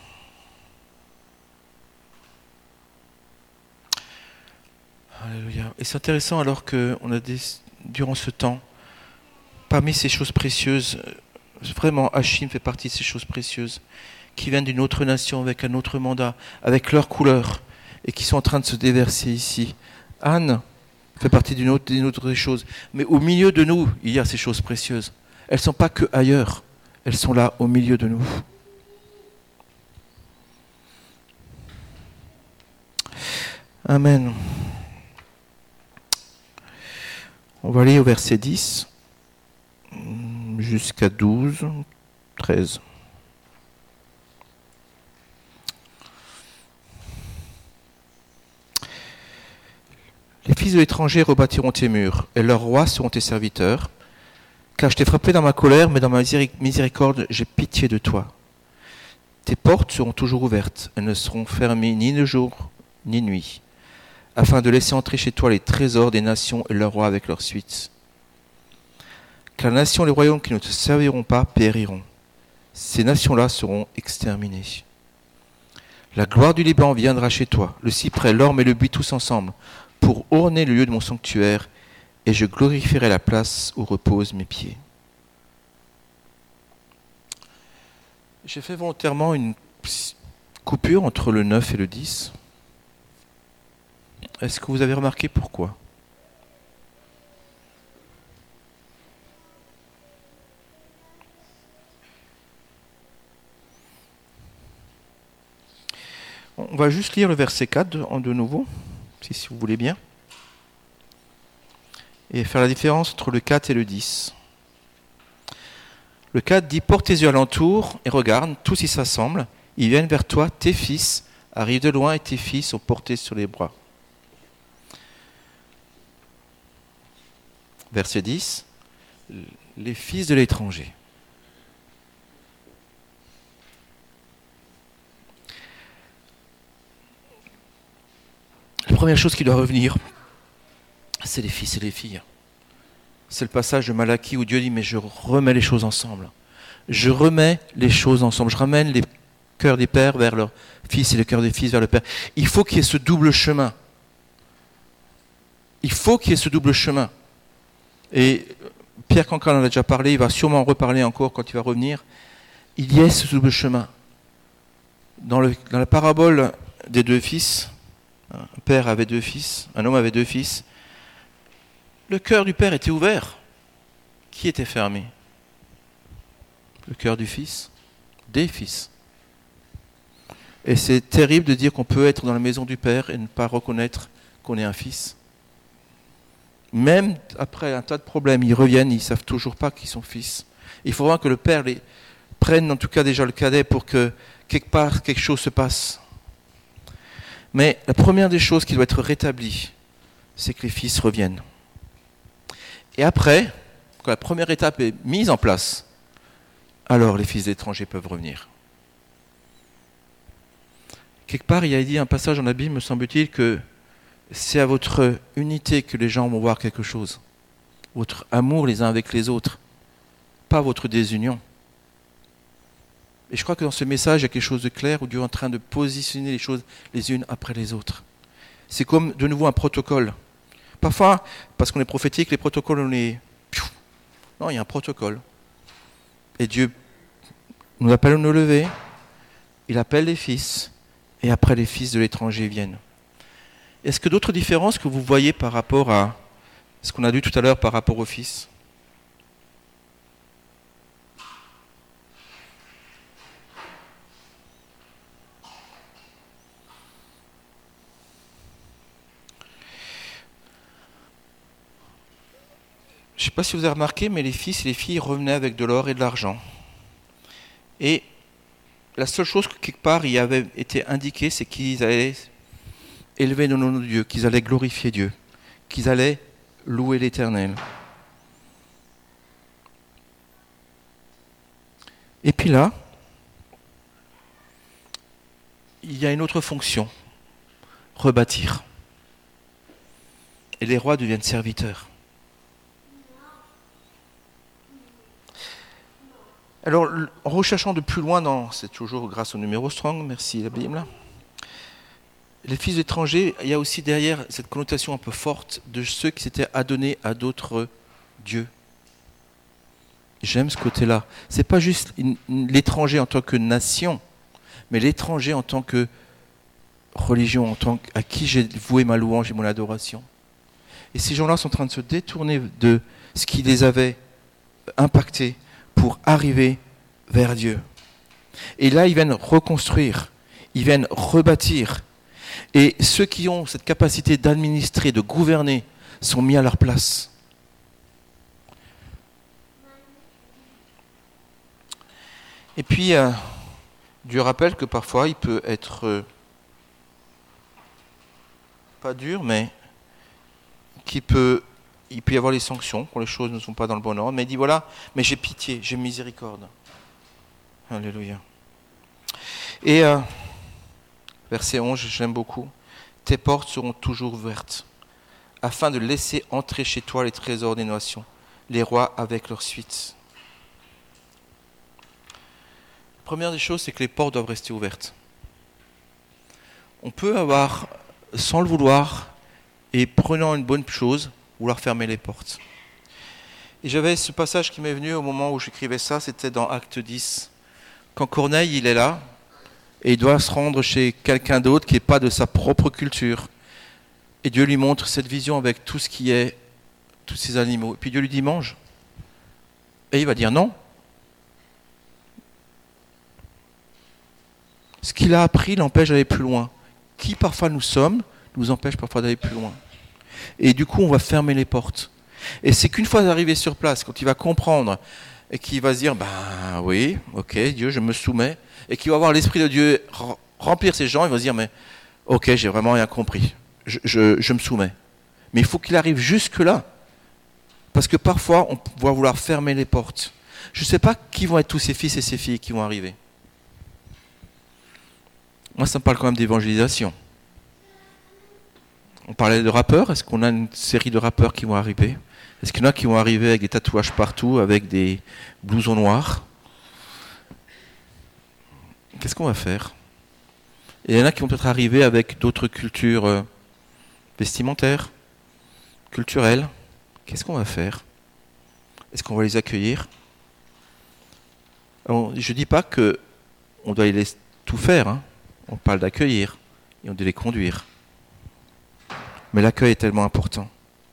Alléluia. Et c'est intéressant alors qu'on a durant ce temps, parmi ces choses précieuses, vraiment Hachim fait partie de ces choses précieuses, qui viennent d'une autre nation avec un autre mandat, avec leur couleur, et qui sont en train de se déverser ici. Anne fait partie d'une autre des choses. Mais au milieu de nous, il y a ces choses précieuses. Elles ne sont pas que ailleurs. Elles sont là, au milieu de nous. Amen. On va aller au verset 10 jusqu'à 12, 13. Les fils de l'étranger rebâtiront tes murs, et leurs rois seront tes serviteurs. Car je t'ai frappé dans ma colère, mais dans ma miséricorde, j'ai pitié de toi. Tes portes seront toujours ouvertes, elles ne seront fermées ni de jour, ni nuit, afin de laisser entrer chez toi les trésors des nations et leurs rois avec leur suite. Car la nation et les royaumes qui ne te serviront pas périront. Ces nations-là seront exterminées. La gloire du Liban viendra chez toi, le cyprès, l'orme et le buis tous ensemble, pour orner le lieu de mon sanctuaire, et je glorifierai la place où reposent mes pieds. J'ai fait volontairement une coupure entre le 9 et le 10. Est-ce que vous avez remarqué pourquoi ? On va juste lire le verset 4 de nouveau, si vous voulez bien, et faire la différence entre le 4 et le 10. Le 4 dit « Porte tes yeux alentour et regarde, tous ils s'assemblent, ils viennent vers toi, tes fils arrivent de loin et tes filles sont portés sur les bras. » Verset 10, les fils de l'étranger. La première chose qui doit revenir, c'est les fils et les filles. c'est le passage de Malachie où Dieu dit « Mais je remets les choses ensemble. Je remets les choses ensemble. Je ramène les cœurs des pères vers leurs fils et les cœurs des fils vers le Père. » Il faut qu'il y ait ce double chemin. Il faut qu'il y ait ce double chemin. Et Pierre Cancard en a déjà parlé, il va sûrement en reparler encore quand il va revenir. Il y a ce double chemin. Dans la parabole des deux fils, un père avait deux fils, un homme avait deux fils. Le cœur du père était ouvert. Qui était fermé? Le cœur du fils, des fils. Et c'est terrible de dire qu'on peut être dans la maison du père et ne pas reconnaître qu'on est un fils. Même après un tas de problèmes, ils reviennent, ils ne savent toujours pas qu'ils sont fils. Il faut vraiment que le père les prenne en tout cas déjà le cadet pour que quelque part quelque chose se passe. Mais la première des choses qui doit être rétablie, c'est que les fils reviennent. Et après, quand la première étape est mise en place, alors les fils d'étrangers peuvent revenir. Quelque part, il y a dit un passage dans la Bible, me semble-t-il, que c'est à votre unité que les gens vont voir quelque chose. Votre amour les uns avec les autres, pas votre désunion. Et je crois que dans ce message, il y a quelque chose de clair où Dieu est en train de positionner les choses les unes après les autres. C'est comme de nouveau un protocole. Parfois, parce qu'on est prophétique, les protocoles, on est... Non, il y a un protocole. Et Dieu nous appelle à nous lever, il appelle les fils, et après les fils de l'étranger viennent. Est-ce que d'autres différences que vous voyez par rapport à ce qu'on a dit tout à l'heure par rapport aux fils? Je ne sais pas si vous avez remarqué, mais les fils et les filles revenaient avec de l'or et de l'argent. Et la seule chose que quelque part il avait été indiqué, c'est qu'ils allaient élever le nom de Dieu, qu'ils allaient glorifier Dieu, qu'ils allaient louer l'Éternel. Et puis là, il y a une autre fonction, rebâtir. Et les rois deviennent serviteurs. Alors, en recherchant de plus loin, c'est toujours grâce au numéro Strong, merci la Bible, les fils étrangers, il y a aussi derrière cette connotation un peu forte de ceux qui s'étaient adonnés à d'autres dieux. J'aime ce côté-là. Ce n'est pas juste l'étranger en tant que nation, mais l'étranger en tant que religion, à qui j'ai voué ma louange et mon adoration. Et ces gens-là sont en train de se détourner de ce qui les avait impactés pour arriver vers Dieu. Et là, ils viennent reconstruire, ils viennent rebâtir. Et ceux qui ont cette capacité d'administrer, de gouverner, sont mis à leur place. Et puis, Dieu rappelle que parfois, il peut être pas dur, mais il peut y avoir les sanctions quand les choses ne sont pas dans le bon ordre. Mais il dit voilà, mais j'ai pitié, j'ai miséricorde. Alléluia. Et verset 11, j'aime beaucoup. Tes portes seront toujours ouvertes, afin de laisser entrer chez toi les trésors des nations, les rois avec leur suite. La première des choses, c'est que les portes doivent rester ouvertes. On peut avoir, sans le vouloir, et prenant une bonne chose, vouloir fermer les portes. Et j'avais ce passage qui m'est venu au moment où j'écrivais ça, c'était dans Acte 10. Quand Corneille, il est là, et il doit se rendre chez quelqu'un d'autre qui n'est pas de sa propre culture. Et Dieu lui montre cette vision avec tout ce qui est, tous ces animaux. Et puis Dieu lui dit, mange. Et il va dire non. Ce qu'il a appris l'empêche d'aller plus loin. Qui parfois nous sommes, nous empêche parfois d'aller plus loin. Et du coup, on va fermer les portes. Et c'est qu'une fois arrivé sur place, quand il va comprendre et qu'il va se dire, ben oui, ok, Dieu, je me soumets, et qu'il va voir l'Esprit de Dieu remplir ces gens, il va se dire, mais ok, j'ai vraiment rien compris, je me soumets. Mais il faut qu'il arrive jusque-là, parce que parfois, on va vouloir fermer les portes. Je ne sais pas qui vont être tous ces fils et ces filles qui vont arriver. Moi, ça me parle quand même d'évangélisation. On parlait de rappeurs, est-ce qu'on a une série de rappeurs qui vont arriver? Est-ce qu'il y en a qui vont arriver avec des tatouages partout, avec des blousons noirs? Qu'est-ce qu'on va faire? Et il y en a qui vont peut-être arriver avec d'autres cultures vestimentaires, culturelles. Qu'est-ce qu'on va faire? Est-ce qu'on va les accueillir? Alors, je ne dis pas qu'on doit les laisser tout faire. Hein. On parle d'accueillir et on doit les conduire. Mais l'accueil est tellement important.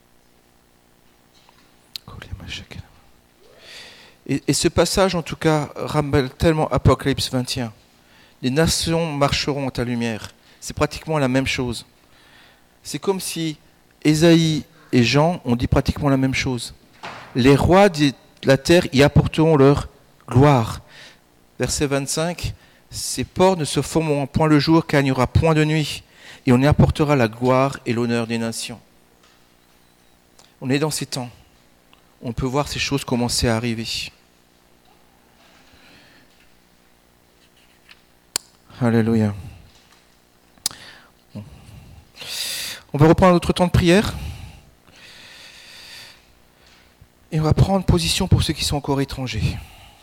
Et ce passage, en tout cas, rappelle tellement Apocalypse 21. Les nations marcheront à ta lumière. C'est pratiquement la même chose. C'est comme si Ésaïe et Jean ont dit pratiquement la même chose. Les rois de la terre y apporteront leur gloire. Verset 25, ces ports ne se formeront point le jour, car il n'y aura point de nuit, et on y apportera la gloire et l'honneur des nations. On est dans ces temps. On peut voir ces choses commencer à arriver. Alléluia. Bon. On va reprendre notre temps de prière. Et on va prendre position pour ceux qui sont encore étrangers.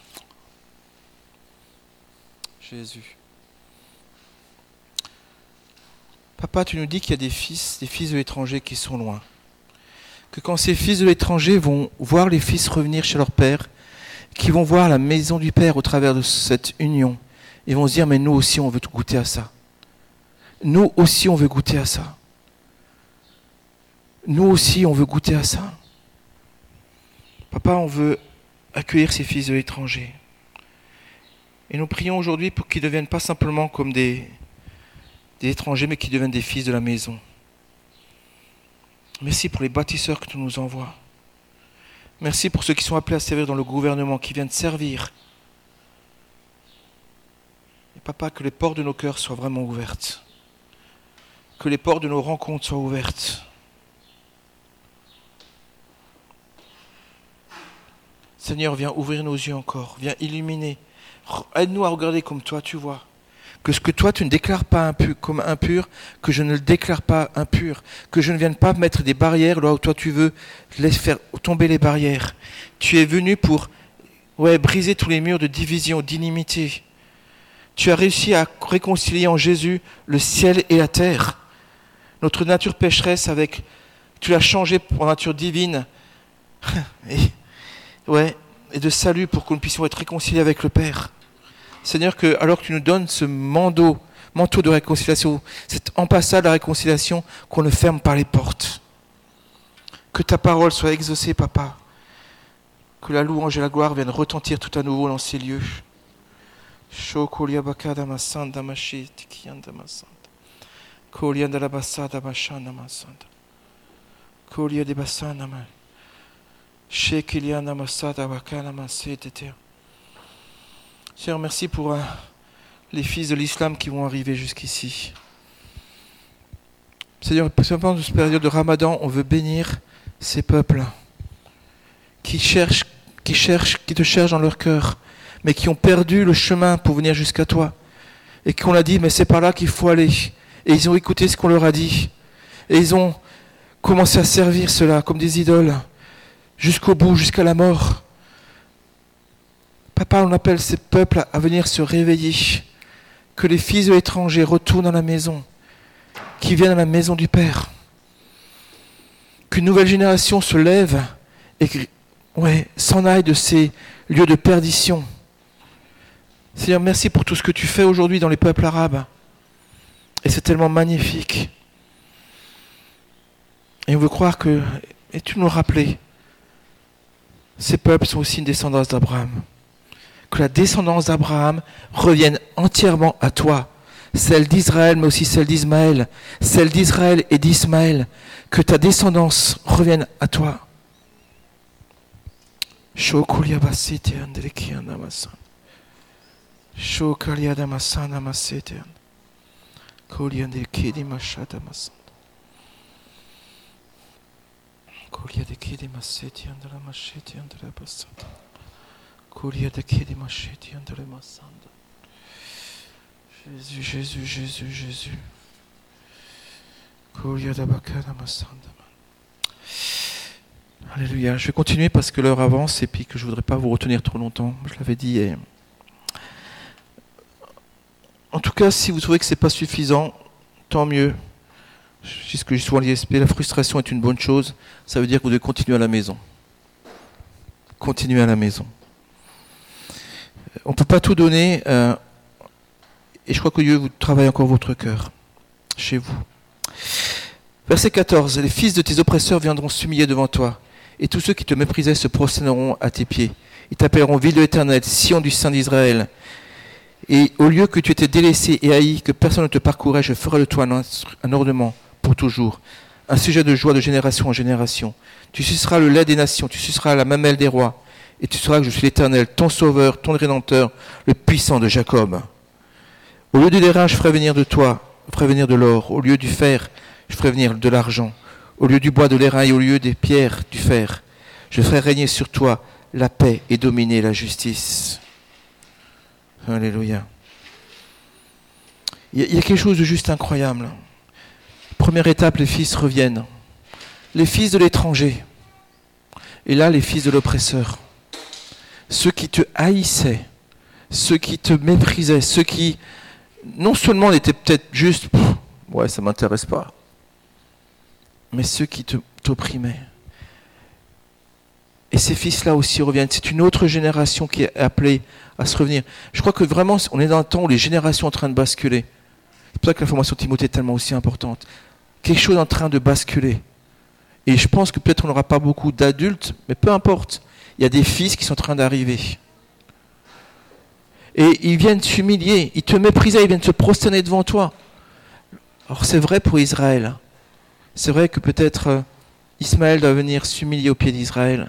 Jésus. Papa, tu nous dis qu'il y a des fils de l'étranger qui sont loin. Que quand ces fils de l'étranger vont voir les fils revenir chez leur père, qui vont voir la maison du Père au travers de cette union, ils vont se dire, mais nous aussi on veut goûter à ça. Nous aussi on veut goûter à ça. Nous aussi on veut goûter à ça. Papa, on veut accueillir ces fils de l'étranger. Et nous prions aujourd'hui pour qu'ils ne deviennent pas simplement comme des étrangers, mais qu'ils deviennent des fils de la maison. Merci pour les bâtisseurs que tu nous envoies. Merci pour ceux qui sont appelés à servir dans le gouvernement, qui viennent servir. Et papa, que les portes de nos cœurs soient vraiment ouvertes. Que les portes de nos rencontres soient ouvertes. Seigneur, viens ouvrir nos yeux encore, viens illuminer. Aide-nous à regarder comme toi tu vois. Que ce que toi tu ne déclares pas comme impur, que je ne le déclare pas impur. Que je ne vienne pas mettre des barrières là où toi tu veux. Laisse faire tomber les barrières. Tu es venu pour briser tous les murs de division, d'inimité. Tu as réussi à réconcilier en Jésus le ciel et la terre. Notre nature pécheresse tu l'as changée pour nature divine. Et de salut pour que nous puissions être réconciliés avec le Père. Seigneur, alors que tu nous donnes ce manteau de réconciliation, cette ambassade de la réconciliation, qu'on ne ferme pas les portes. Que ta parole soit exaucée, Papa. Que la louange et la gloire viennent retentir tout à nouveau dans ces lieux. Seigneur, merci pour les fils de l'islam qui vont arriver jusqu'ici. Seigneur, pendant cette période de Ramadan, on veut bénir ces peuples qui te cherchent dans leur cœur, mais qui ont perdu le chemin pour venir jusqu'à toi. Et qu'on a dit, mais c'est par là qu'il faut aller. Et ils ont écouté ce qu'on leur a dit. Et ils ont commencé à servir cela comme des idoles, jusqu'au bout, jusqu'à la mort. Papa, on appelle ces peuples à venir se réveiller. Que les fils de l'étranger retournent à la maison, qu'ils viennent à la maison du Père. Qu'une nouvelle génération se lève et s'en aille de ces lieux de perdition. Seigneur, merci pour tout ce que tu fais aujourd'hui dans les peuples arabes. Et c'est tellement magnifique. Et on veut croire et tu nous rappelais, ces peuples sont aussi une descendance d'Abraham. Que la descendance d'Abraham revienne entièrement à toi. Celle d'Israël, mais aussi celle d'Ismaël. Celle d'Israël et d'Ismaël. Que ta descendance revienne à toi. Jésus, Jésus, Jésus. Alléluia. Je vais continuer parce que l'heure avance et puis que je ne voudrais pas vous retenir trop longtemps. Je l'avais dit. En tout cas, si vous trouvez que ce n'est pas suffisant, tant mieux. C'est ce que je dis souvent à l'ISP, la frustration est une bonne chose. Ça veut dire que vous devez continuer à la maison. Continuez à la maison. On ne peut pas tout donner. Et je crois que Dieu vous travaille encore votre cœur. Chez vous. Verset 14. Les fils de tes oppresseurs viendront s'humilier devant toi. Et tous ceux qui te méprisaient se prosterneront à tes pieds. Ils t'appelleront ville de l'Éternel, Sion du Saint d'Israël. Et au lieu que tu étais délaissé et haï, que personne ne te parcourait, je ferai de toi un ornement pour toujours, un sujet de joie de génération en génération. Tu suceras le lait des nations, tu suceras la mamelle des rois, et tu sauras que je suis l'Éternel, ton sauveur, ton rédempteur, le puissant de Jacob. Au lieu de l'airain, je ferai venir de toi, je ferai venir de l'or. Au lieu du fer, je ferai venir de l'argent. Au lieu du bois, de l'airain, et au lieu des pierres, du fer. Je ferai régner sur toi la paix et dominer la justice. Alléluia. Il y a quelque chose de juste incroyable. Première étape, les fils reviennent. Les fils de l'étranger. Et là, les fils de l'oppresseur. Ceux qui te haïssaient, ceux qui te méprisaient, ceux qui, non seulement étaient peut-être juste, ouais, ça ne m'intéresse pas, mais ceux qui t'opprimaient. Et ces fils-là aussi reviennent. C'est une autre génération qui est appelée à se revenir. Je crois que vraiment, on est dans un temps où les générations sont en train de basculer. C'est pour ça que la formation de Timothée est tellement aussi importante. Quelque chose est en train de basculer. Et je pense que peut-être on n'aura pas beaucoup d'adultes, mais peu importe. Il y a des fils qui sont en train d'arriver. Et ils viennent s'humilier, ils te méprisaient, ils viennent se prosterner devant toi. Alors c'est vrai pour Israël. C'est vrai que peut-être Ismaël doit venir s'humilier au pied d'Israël.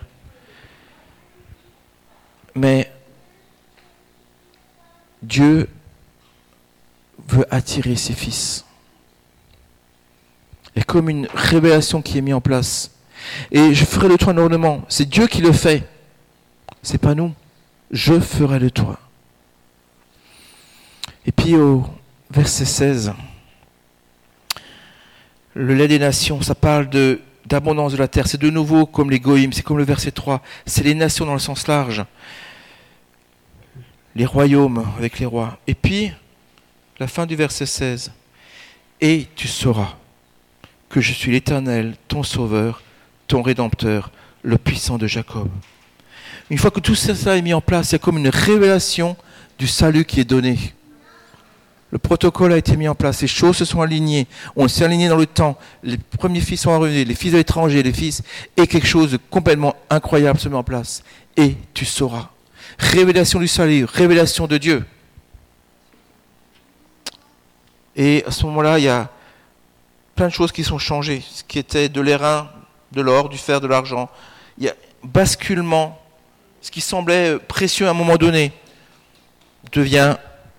Mais Dieu veut attirer ses fils. Il y a comme une révélation qui est mise en place. Et je ferai de toi un ornement. C'est Dieu qui le fait. C'est pas nous. Je ferai de toi. Et puis au verset 16, le lait des nations, ça parle d'abondance de la terre. C'est de nouveau comme les goïms, c'est comme le verset 3. C'est les nations dans le sens large. Les royaumes avec les rois. Et puis, la fin du verset 16. Et tu sauras que je suis l'Éternel, ton sauveur, ton rédempteur, le puissant de Jacob. Une fois que tout ça est mis en place, il y a comme une révélation du salut qui est donné. Le protocole a été mis en place, les choses se sont alignées, on s'est aligné dans le temps, les premiers fils sont revenus, les fils de l'étranger, les fils, et quelque chose de complètement incroyable se met en place. Et tu sauras. Révélation du salut, révélation de Dieu. Et à ce moment-là, il y a plein de choses qui sont changées. Ce qui était de l'airain, de l'or, du fer, de l'argent. Il y a basculement. Ce qui semblait précieux à un moment donné devient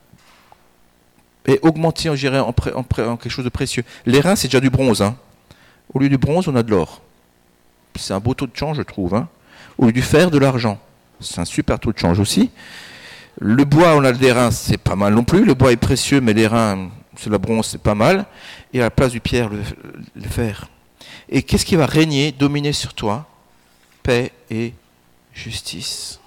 et augmenté, je dirais, en quelque chose de précieux. L'airain, c'est déjà du bronze. Hein. Au lieu du bronze, on a de l'or. C'est un beau taux de change, je trouve. Hein. Au lieu du fer, de l'argent. C'est un super taux de change aussi. Le bois, on a l'airain, c'est pas mal non plus. Le bois est précieux, mais l'airain, c'est le bronze, c'est pas mal. Et à la place du pierre, le fer. Et qu'est-ce qui va régner, dominer sur toi? Paix et justice.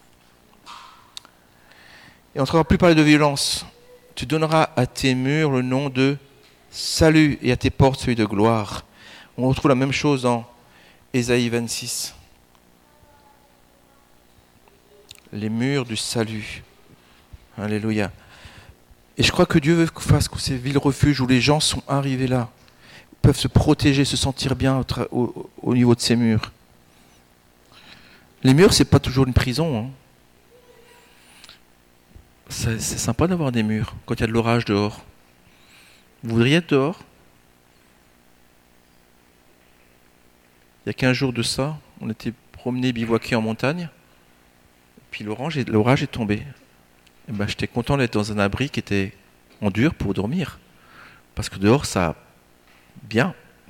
Et on ne va plus parler de violence. Tu donneras à tes murs le nom de salut et à tes portes celui de gloire. On retrouve la même chose dans Ésaïe 26. Les murs du salut. Alléluia. Et je crois que Dieu veut qu'on fasse que ces villes refuges où les gens sont arrivés là, peuvent se protéger, se sentir bien au niveau de ces murs. Les murs, c'est pas toujours une prison. Hein. C'est sympa d'avoir des murs quand il y a de l'orage dehors. Vous voudriez être dehors? Il y a 15 jours de ça, on était promenés, bivouaqués en montagne. Puis l'orage est tombé. Et ben, j'étais content d'être dans un abri qui était en dur pour dormir. Parce que dehors, ça bien.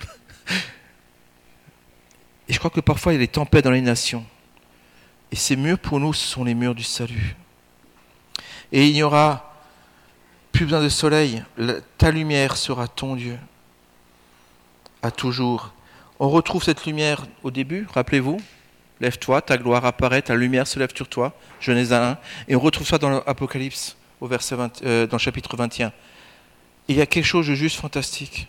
Et je crois que parfois, il y a des tempêtes dans les nations. Et ces murs, pour nous, ce sont les murs du salut. Et il n'y aura plus besoin de soleil. Ta lumière sera ton Dieu. À toujours. On retrouve cette lumière au début, rappelez-vous. Lève-toi, ta gloire apparaît, ta lumière se lève sur toi, Genèse 1. Et on retrouve ça dans l'Apocalypse, au verset dans le chapitre 21. Il y a quelque chose de juste fantastique.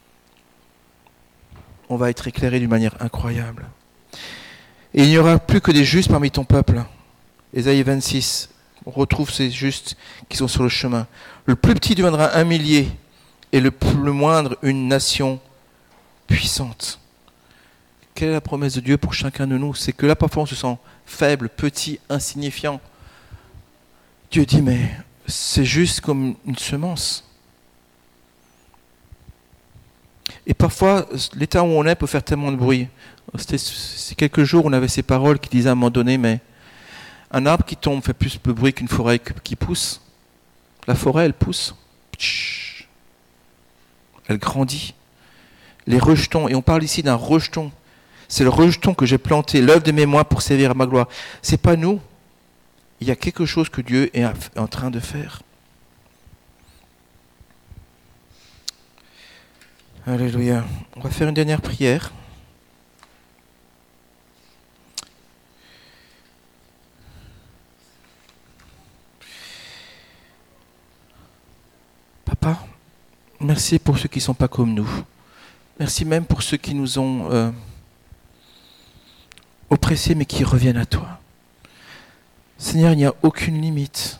On va être éclairé d'une manière incroyable. Et il n'y aura plus que des justes parmi ton peuple. Ésaïe 26, on retrouve ces justes qui sont sur le chemin. Le plus petit deviendra un millier et le moindre une nation puissante. Quelle est la promesse de Dieu pour chacun de nous? C'est que là, parfois, on se sent faible, petit, insignifiant. Dieu dit, mais c'est juste comme une semence. Et parfois, l'état où on est peut faire tellement de bruit. C'est quelques jours où on avait ces paroles qui disaient à un moment donné, mais un arbre qui tombe fait plus de bruit qu'une forêt qui pousse. La forêt, elle pousse. Elle grandit. Les rejetons, et on parle ici d'un rejeton. C'est le rejeton que j'ai planté, l'œuvre de mes mains pour servir à ma gloire. C'est pas nous. Il y a quelque chose que Dieu est en train de faire. Alléluia. On va faire une dernière prière. Papa, merci pour ceux qui ne sont pas comme nous. Merci même pour ceux qui nous ont oppressés mais qui reviennent à toi. Seigneur, il n'y a aucune limite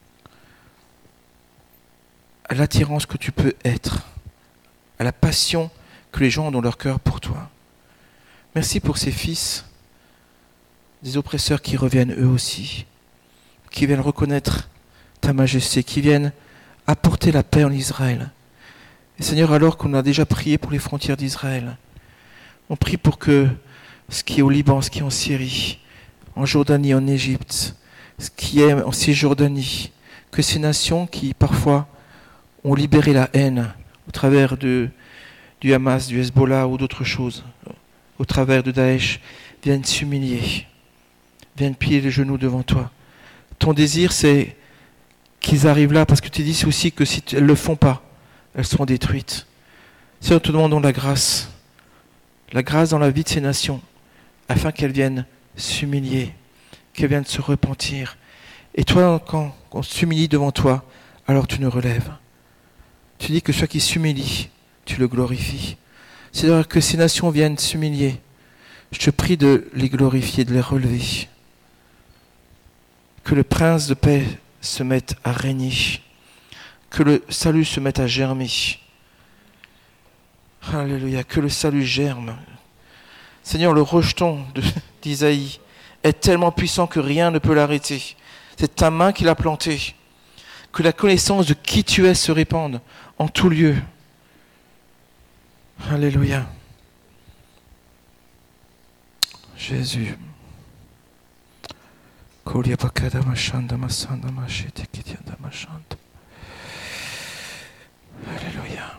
à l'attirance que tu peux être, à la passion que les gens ont dans leur cœur pour toi. Merci pour ces fils des oppresseurs qui reviennent eux aussi, qui viennent reconnaître ta majesté, qui viennent apporter la paix en Israël. Et Seigneur, alors qu'on a déjà prié pour les frontières d'Israël, on prie pour que ce qui est au Liban, ce qui est en Syrie, en Jordanie, en Égypte, ce qui est en Cisjordanie, que ces nations qui parfois ont libéré la haine au travers du Hamas, du Hezbollah ou d'autres choses, au travers de Daesh, viennent s'humilier, viennent plier les genoux devant toi. Ton désir, c'est qu'ils arrivent là, parce que tu dis aussi que si elles ne le font pas, elles seront détruites. Seigneur, nous te demandons la grâce dans la vie de ces nations, afin qu'elles viennent s'humilier, qu'elles viennent se repentir. Et toi, quand on s'humilie devant toi, alors tu nous relèves. Tu dis que celui qui s'humilie, tu le glorifies. C'est-à-dire que ces nations viennent s'humilier. Je te prie de les glorifier, de les relever. Que le prince de paix se mette à régner. Que le salut se mette à germer. Alléluia, que le salut germe. Seigneur, le rejeton d'Isaïe est tellement puissant que rien ne peut l'arrêter. C'est ta main qui l'a planté. Que la connaissance de qui tu es se répande en tout lieu. Alléluia. Jésus. Alléluia.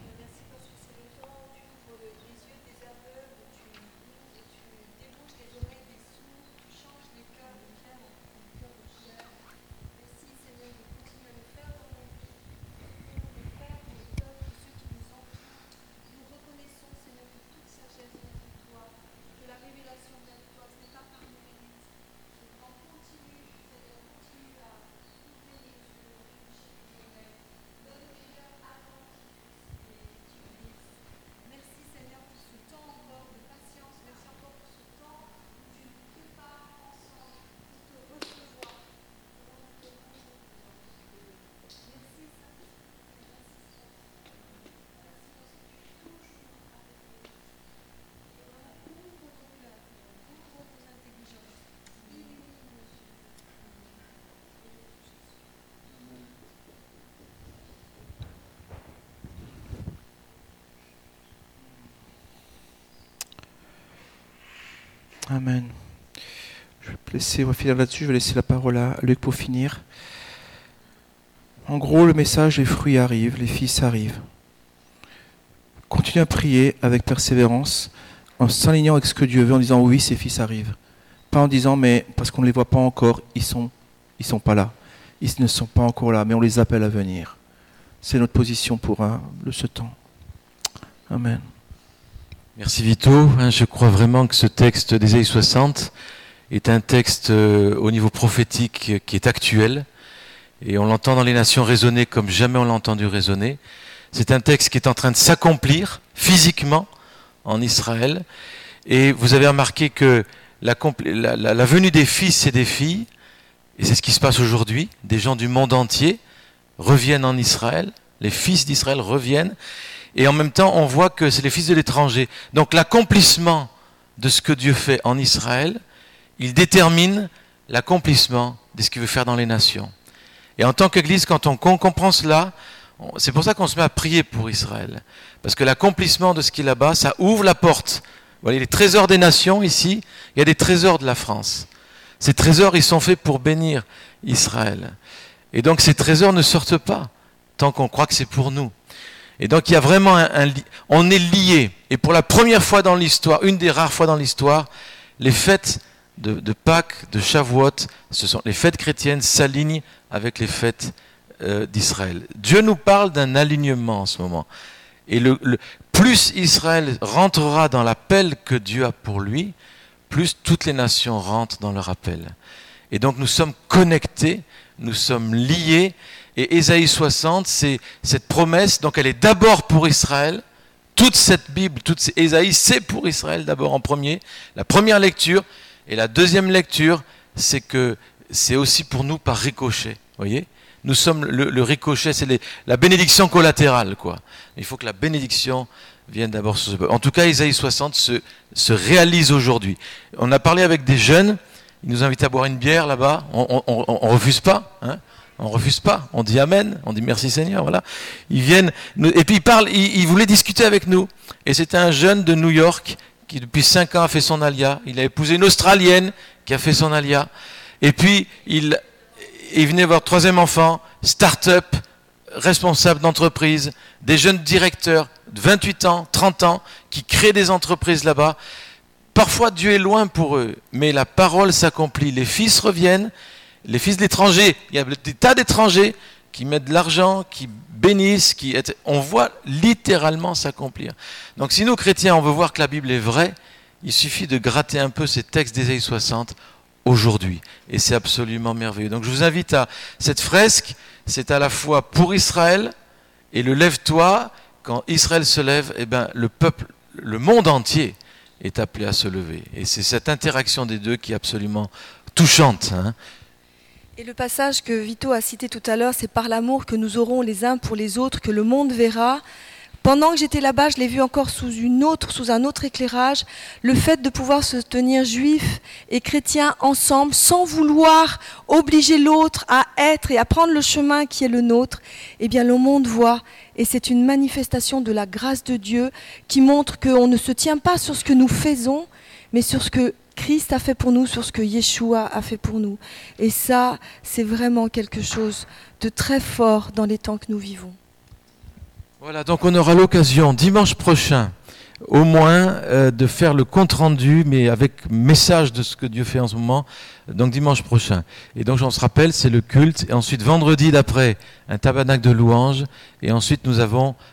Amen. On va finir là-dessus, je vais laisser la parole à Luc pour finir. En gros, le message, les fruits arrivent, les fils arrivent. Continue à prier avec persévérance, en s'alignant avec ce que Dieu veut, en disant oui, ces fils arrivent. Pas en disant mais parce qu'on ne les voit pas encore, ils sont pas là. Ils ne sont pas encore là, mais on les appelle à venir. C'est notre position pour ce temps. Amen. Merci Vito. Je crois vraiment que ce texte d'Ésaïe 60 est un texte au niveau prophétique qui est actuel. Et on l'entend dans les nations résonner comme jamais on l'a entendu résonner. C'est un texte qui est en train de s'accomplir physiquement en Israël. Et vous avez remarqué que la venue des fils et des filles, et c'est ce qui se passe aujourd'hui, des gens du monde entier reviennent en Israël, les fils d'Israël reviennent, et en même temps on voit que c'est les fils de l'étranger. Donc l'accomplissement de ce que Dieu fait en Israël, il détermine l'accomplissement de ce qu'il veut faire dans les nations. Et en tant qu'Église, quand on comprend cela, c'est pour ça qu'on se met à prier pour Israël. Parce que l'accomplissement de ce qui est là-bas, ça ouvre la porte. Vous voyez, les trésors des nations ici, il y a des trésors de la France. Ces trésors, ils sont faits pour bénir Israël. Et donc ces trésors ne sortent pas tant qu'on croit que c'est pour nous. Et donc il y a vraiment on est liés. Et pour la première fois dans l'histoire, une des rares fois dans l'histoire, les fêtes de Pâques, de Shavuot, les fêtes chrétiennes s'alignent avec les fêtes d'Israël. Dieu nous parle d'un alignement en ce moment. Et plus Israël rentrera dans l'appel que Dieu a pour lui, plus toutes les nations rentrent dans leur appel. Et donc nous sommes connectés, nous sommes liés. Et Ésaïe 60, c'est cette promesse, donc elle est d'abord pour Israël. Toute cette Bible, Ésaïe, c'est pour Israël d'abord en premier. La première lecture. Et la deuxième lecture, c'est que c'est aussi pour nous par ricochet. Voyez ? Nous sommes le ricochet, c'est la bénédiction collatérale, quoi. Il faut que la bénédiction vienne d'abord sur ce peuple. En tout cas, Ésaïe 60 se réalise aujourd'hui. On a parlé avec des jeunes, ils nous invitent à boire une bière là-bas, on refuse pas, hein. On refuse pas, on dit Amen, on dit merci Seigneur, voilà. Ils viennent, et puis ils voulaient discuter avec nous. Et c'était un jeune de New York qui depuis 5 ans a fait son alia. Il a épousé une Australienne qui a fait son alia. Et puis il venait voir 3e enfant, start-up, responsable d'entreprise, des jeunes directeurs de 28 ans, 30 ans, qui créent des entreprises là-bas. Parfois Dieu est loin pour eux, mais la parole s'accomplit. Les fils reviennent, les fils d'étrangers, il y a des tas d'étrangers qui mettent de l'argent, qui bénissent, on voit littéralement s'accomplir. Donc si nous chrétiens, on veut voir que la Bible est vraie, il suffit de gratter un peu ces textes d'Ésaïe 60 aujourd'hui. Et c'est absolument merveilleux. Donc je vous invite à cette fresque, c'est à la fois pour Israël et le lève-toi. Quand Israël se lève, eh ben, le peuple, le monde entier est appelé à se lever. Et c'est cette interaction des deux qui est absolument touchante, hein. Et le passage que Vito a cité tout à l'heure, c'est par l'amour que nous aurons les uns pour les autres, que le monde verra. Pendant que j'étais là-bas, je l'ai vu encore sous un autre éclairage, le fait de pouvoir se tenir juifs et chrétiens ensemble, sans vouloir obliger l'autre à être et à prendre le chemin qui est le nôtre, eh bien le monde voit. Et c'est une manifestation de la grâce de Dieu qui montre qu'on ne se tient pas sur ce que nous faisons, mais sur ce que Christ a fait pour nous, sur ce que Yeshua a fait pour nous. Et ça, c'est vraiment quelque chose de très fort dans les temps que nous vivons. Voilà, donc on aura l'occasion dimanche prochain, au moins, de faire le compte-rendu, mais avec message de ce que Dieu fait en ce moment, donc dimanche prochain. Et donc, on se rappelle, c'est le culte, et ensuite, vendredi d'après, un tabernacle de louanges, et ensuite, nous avons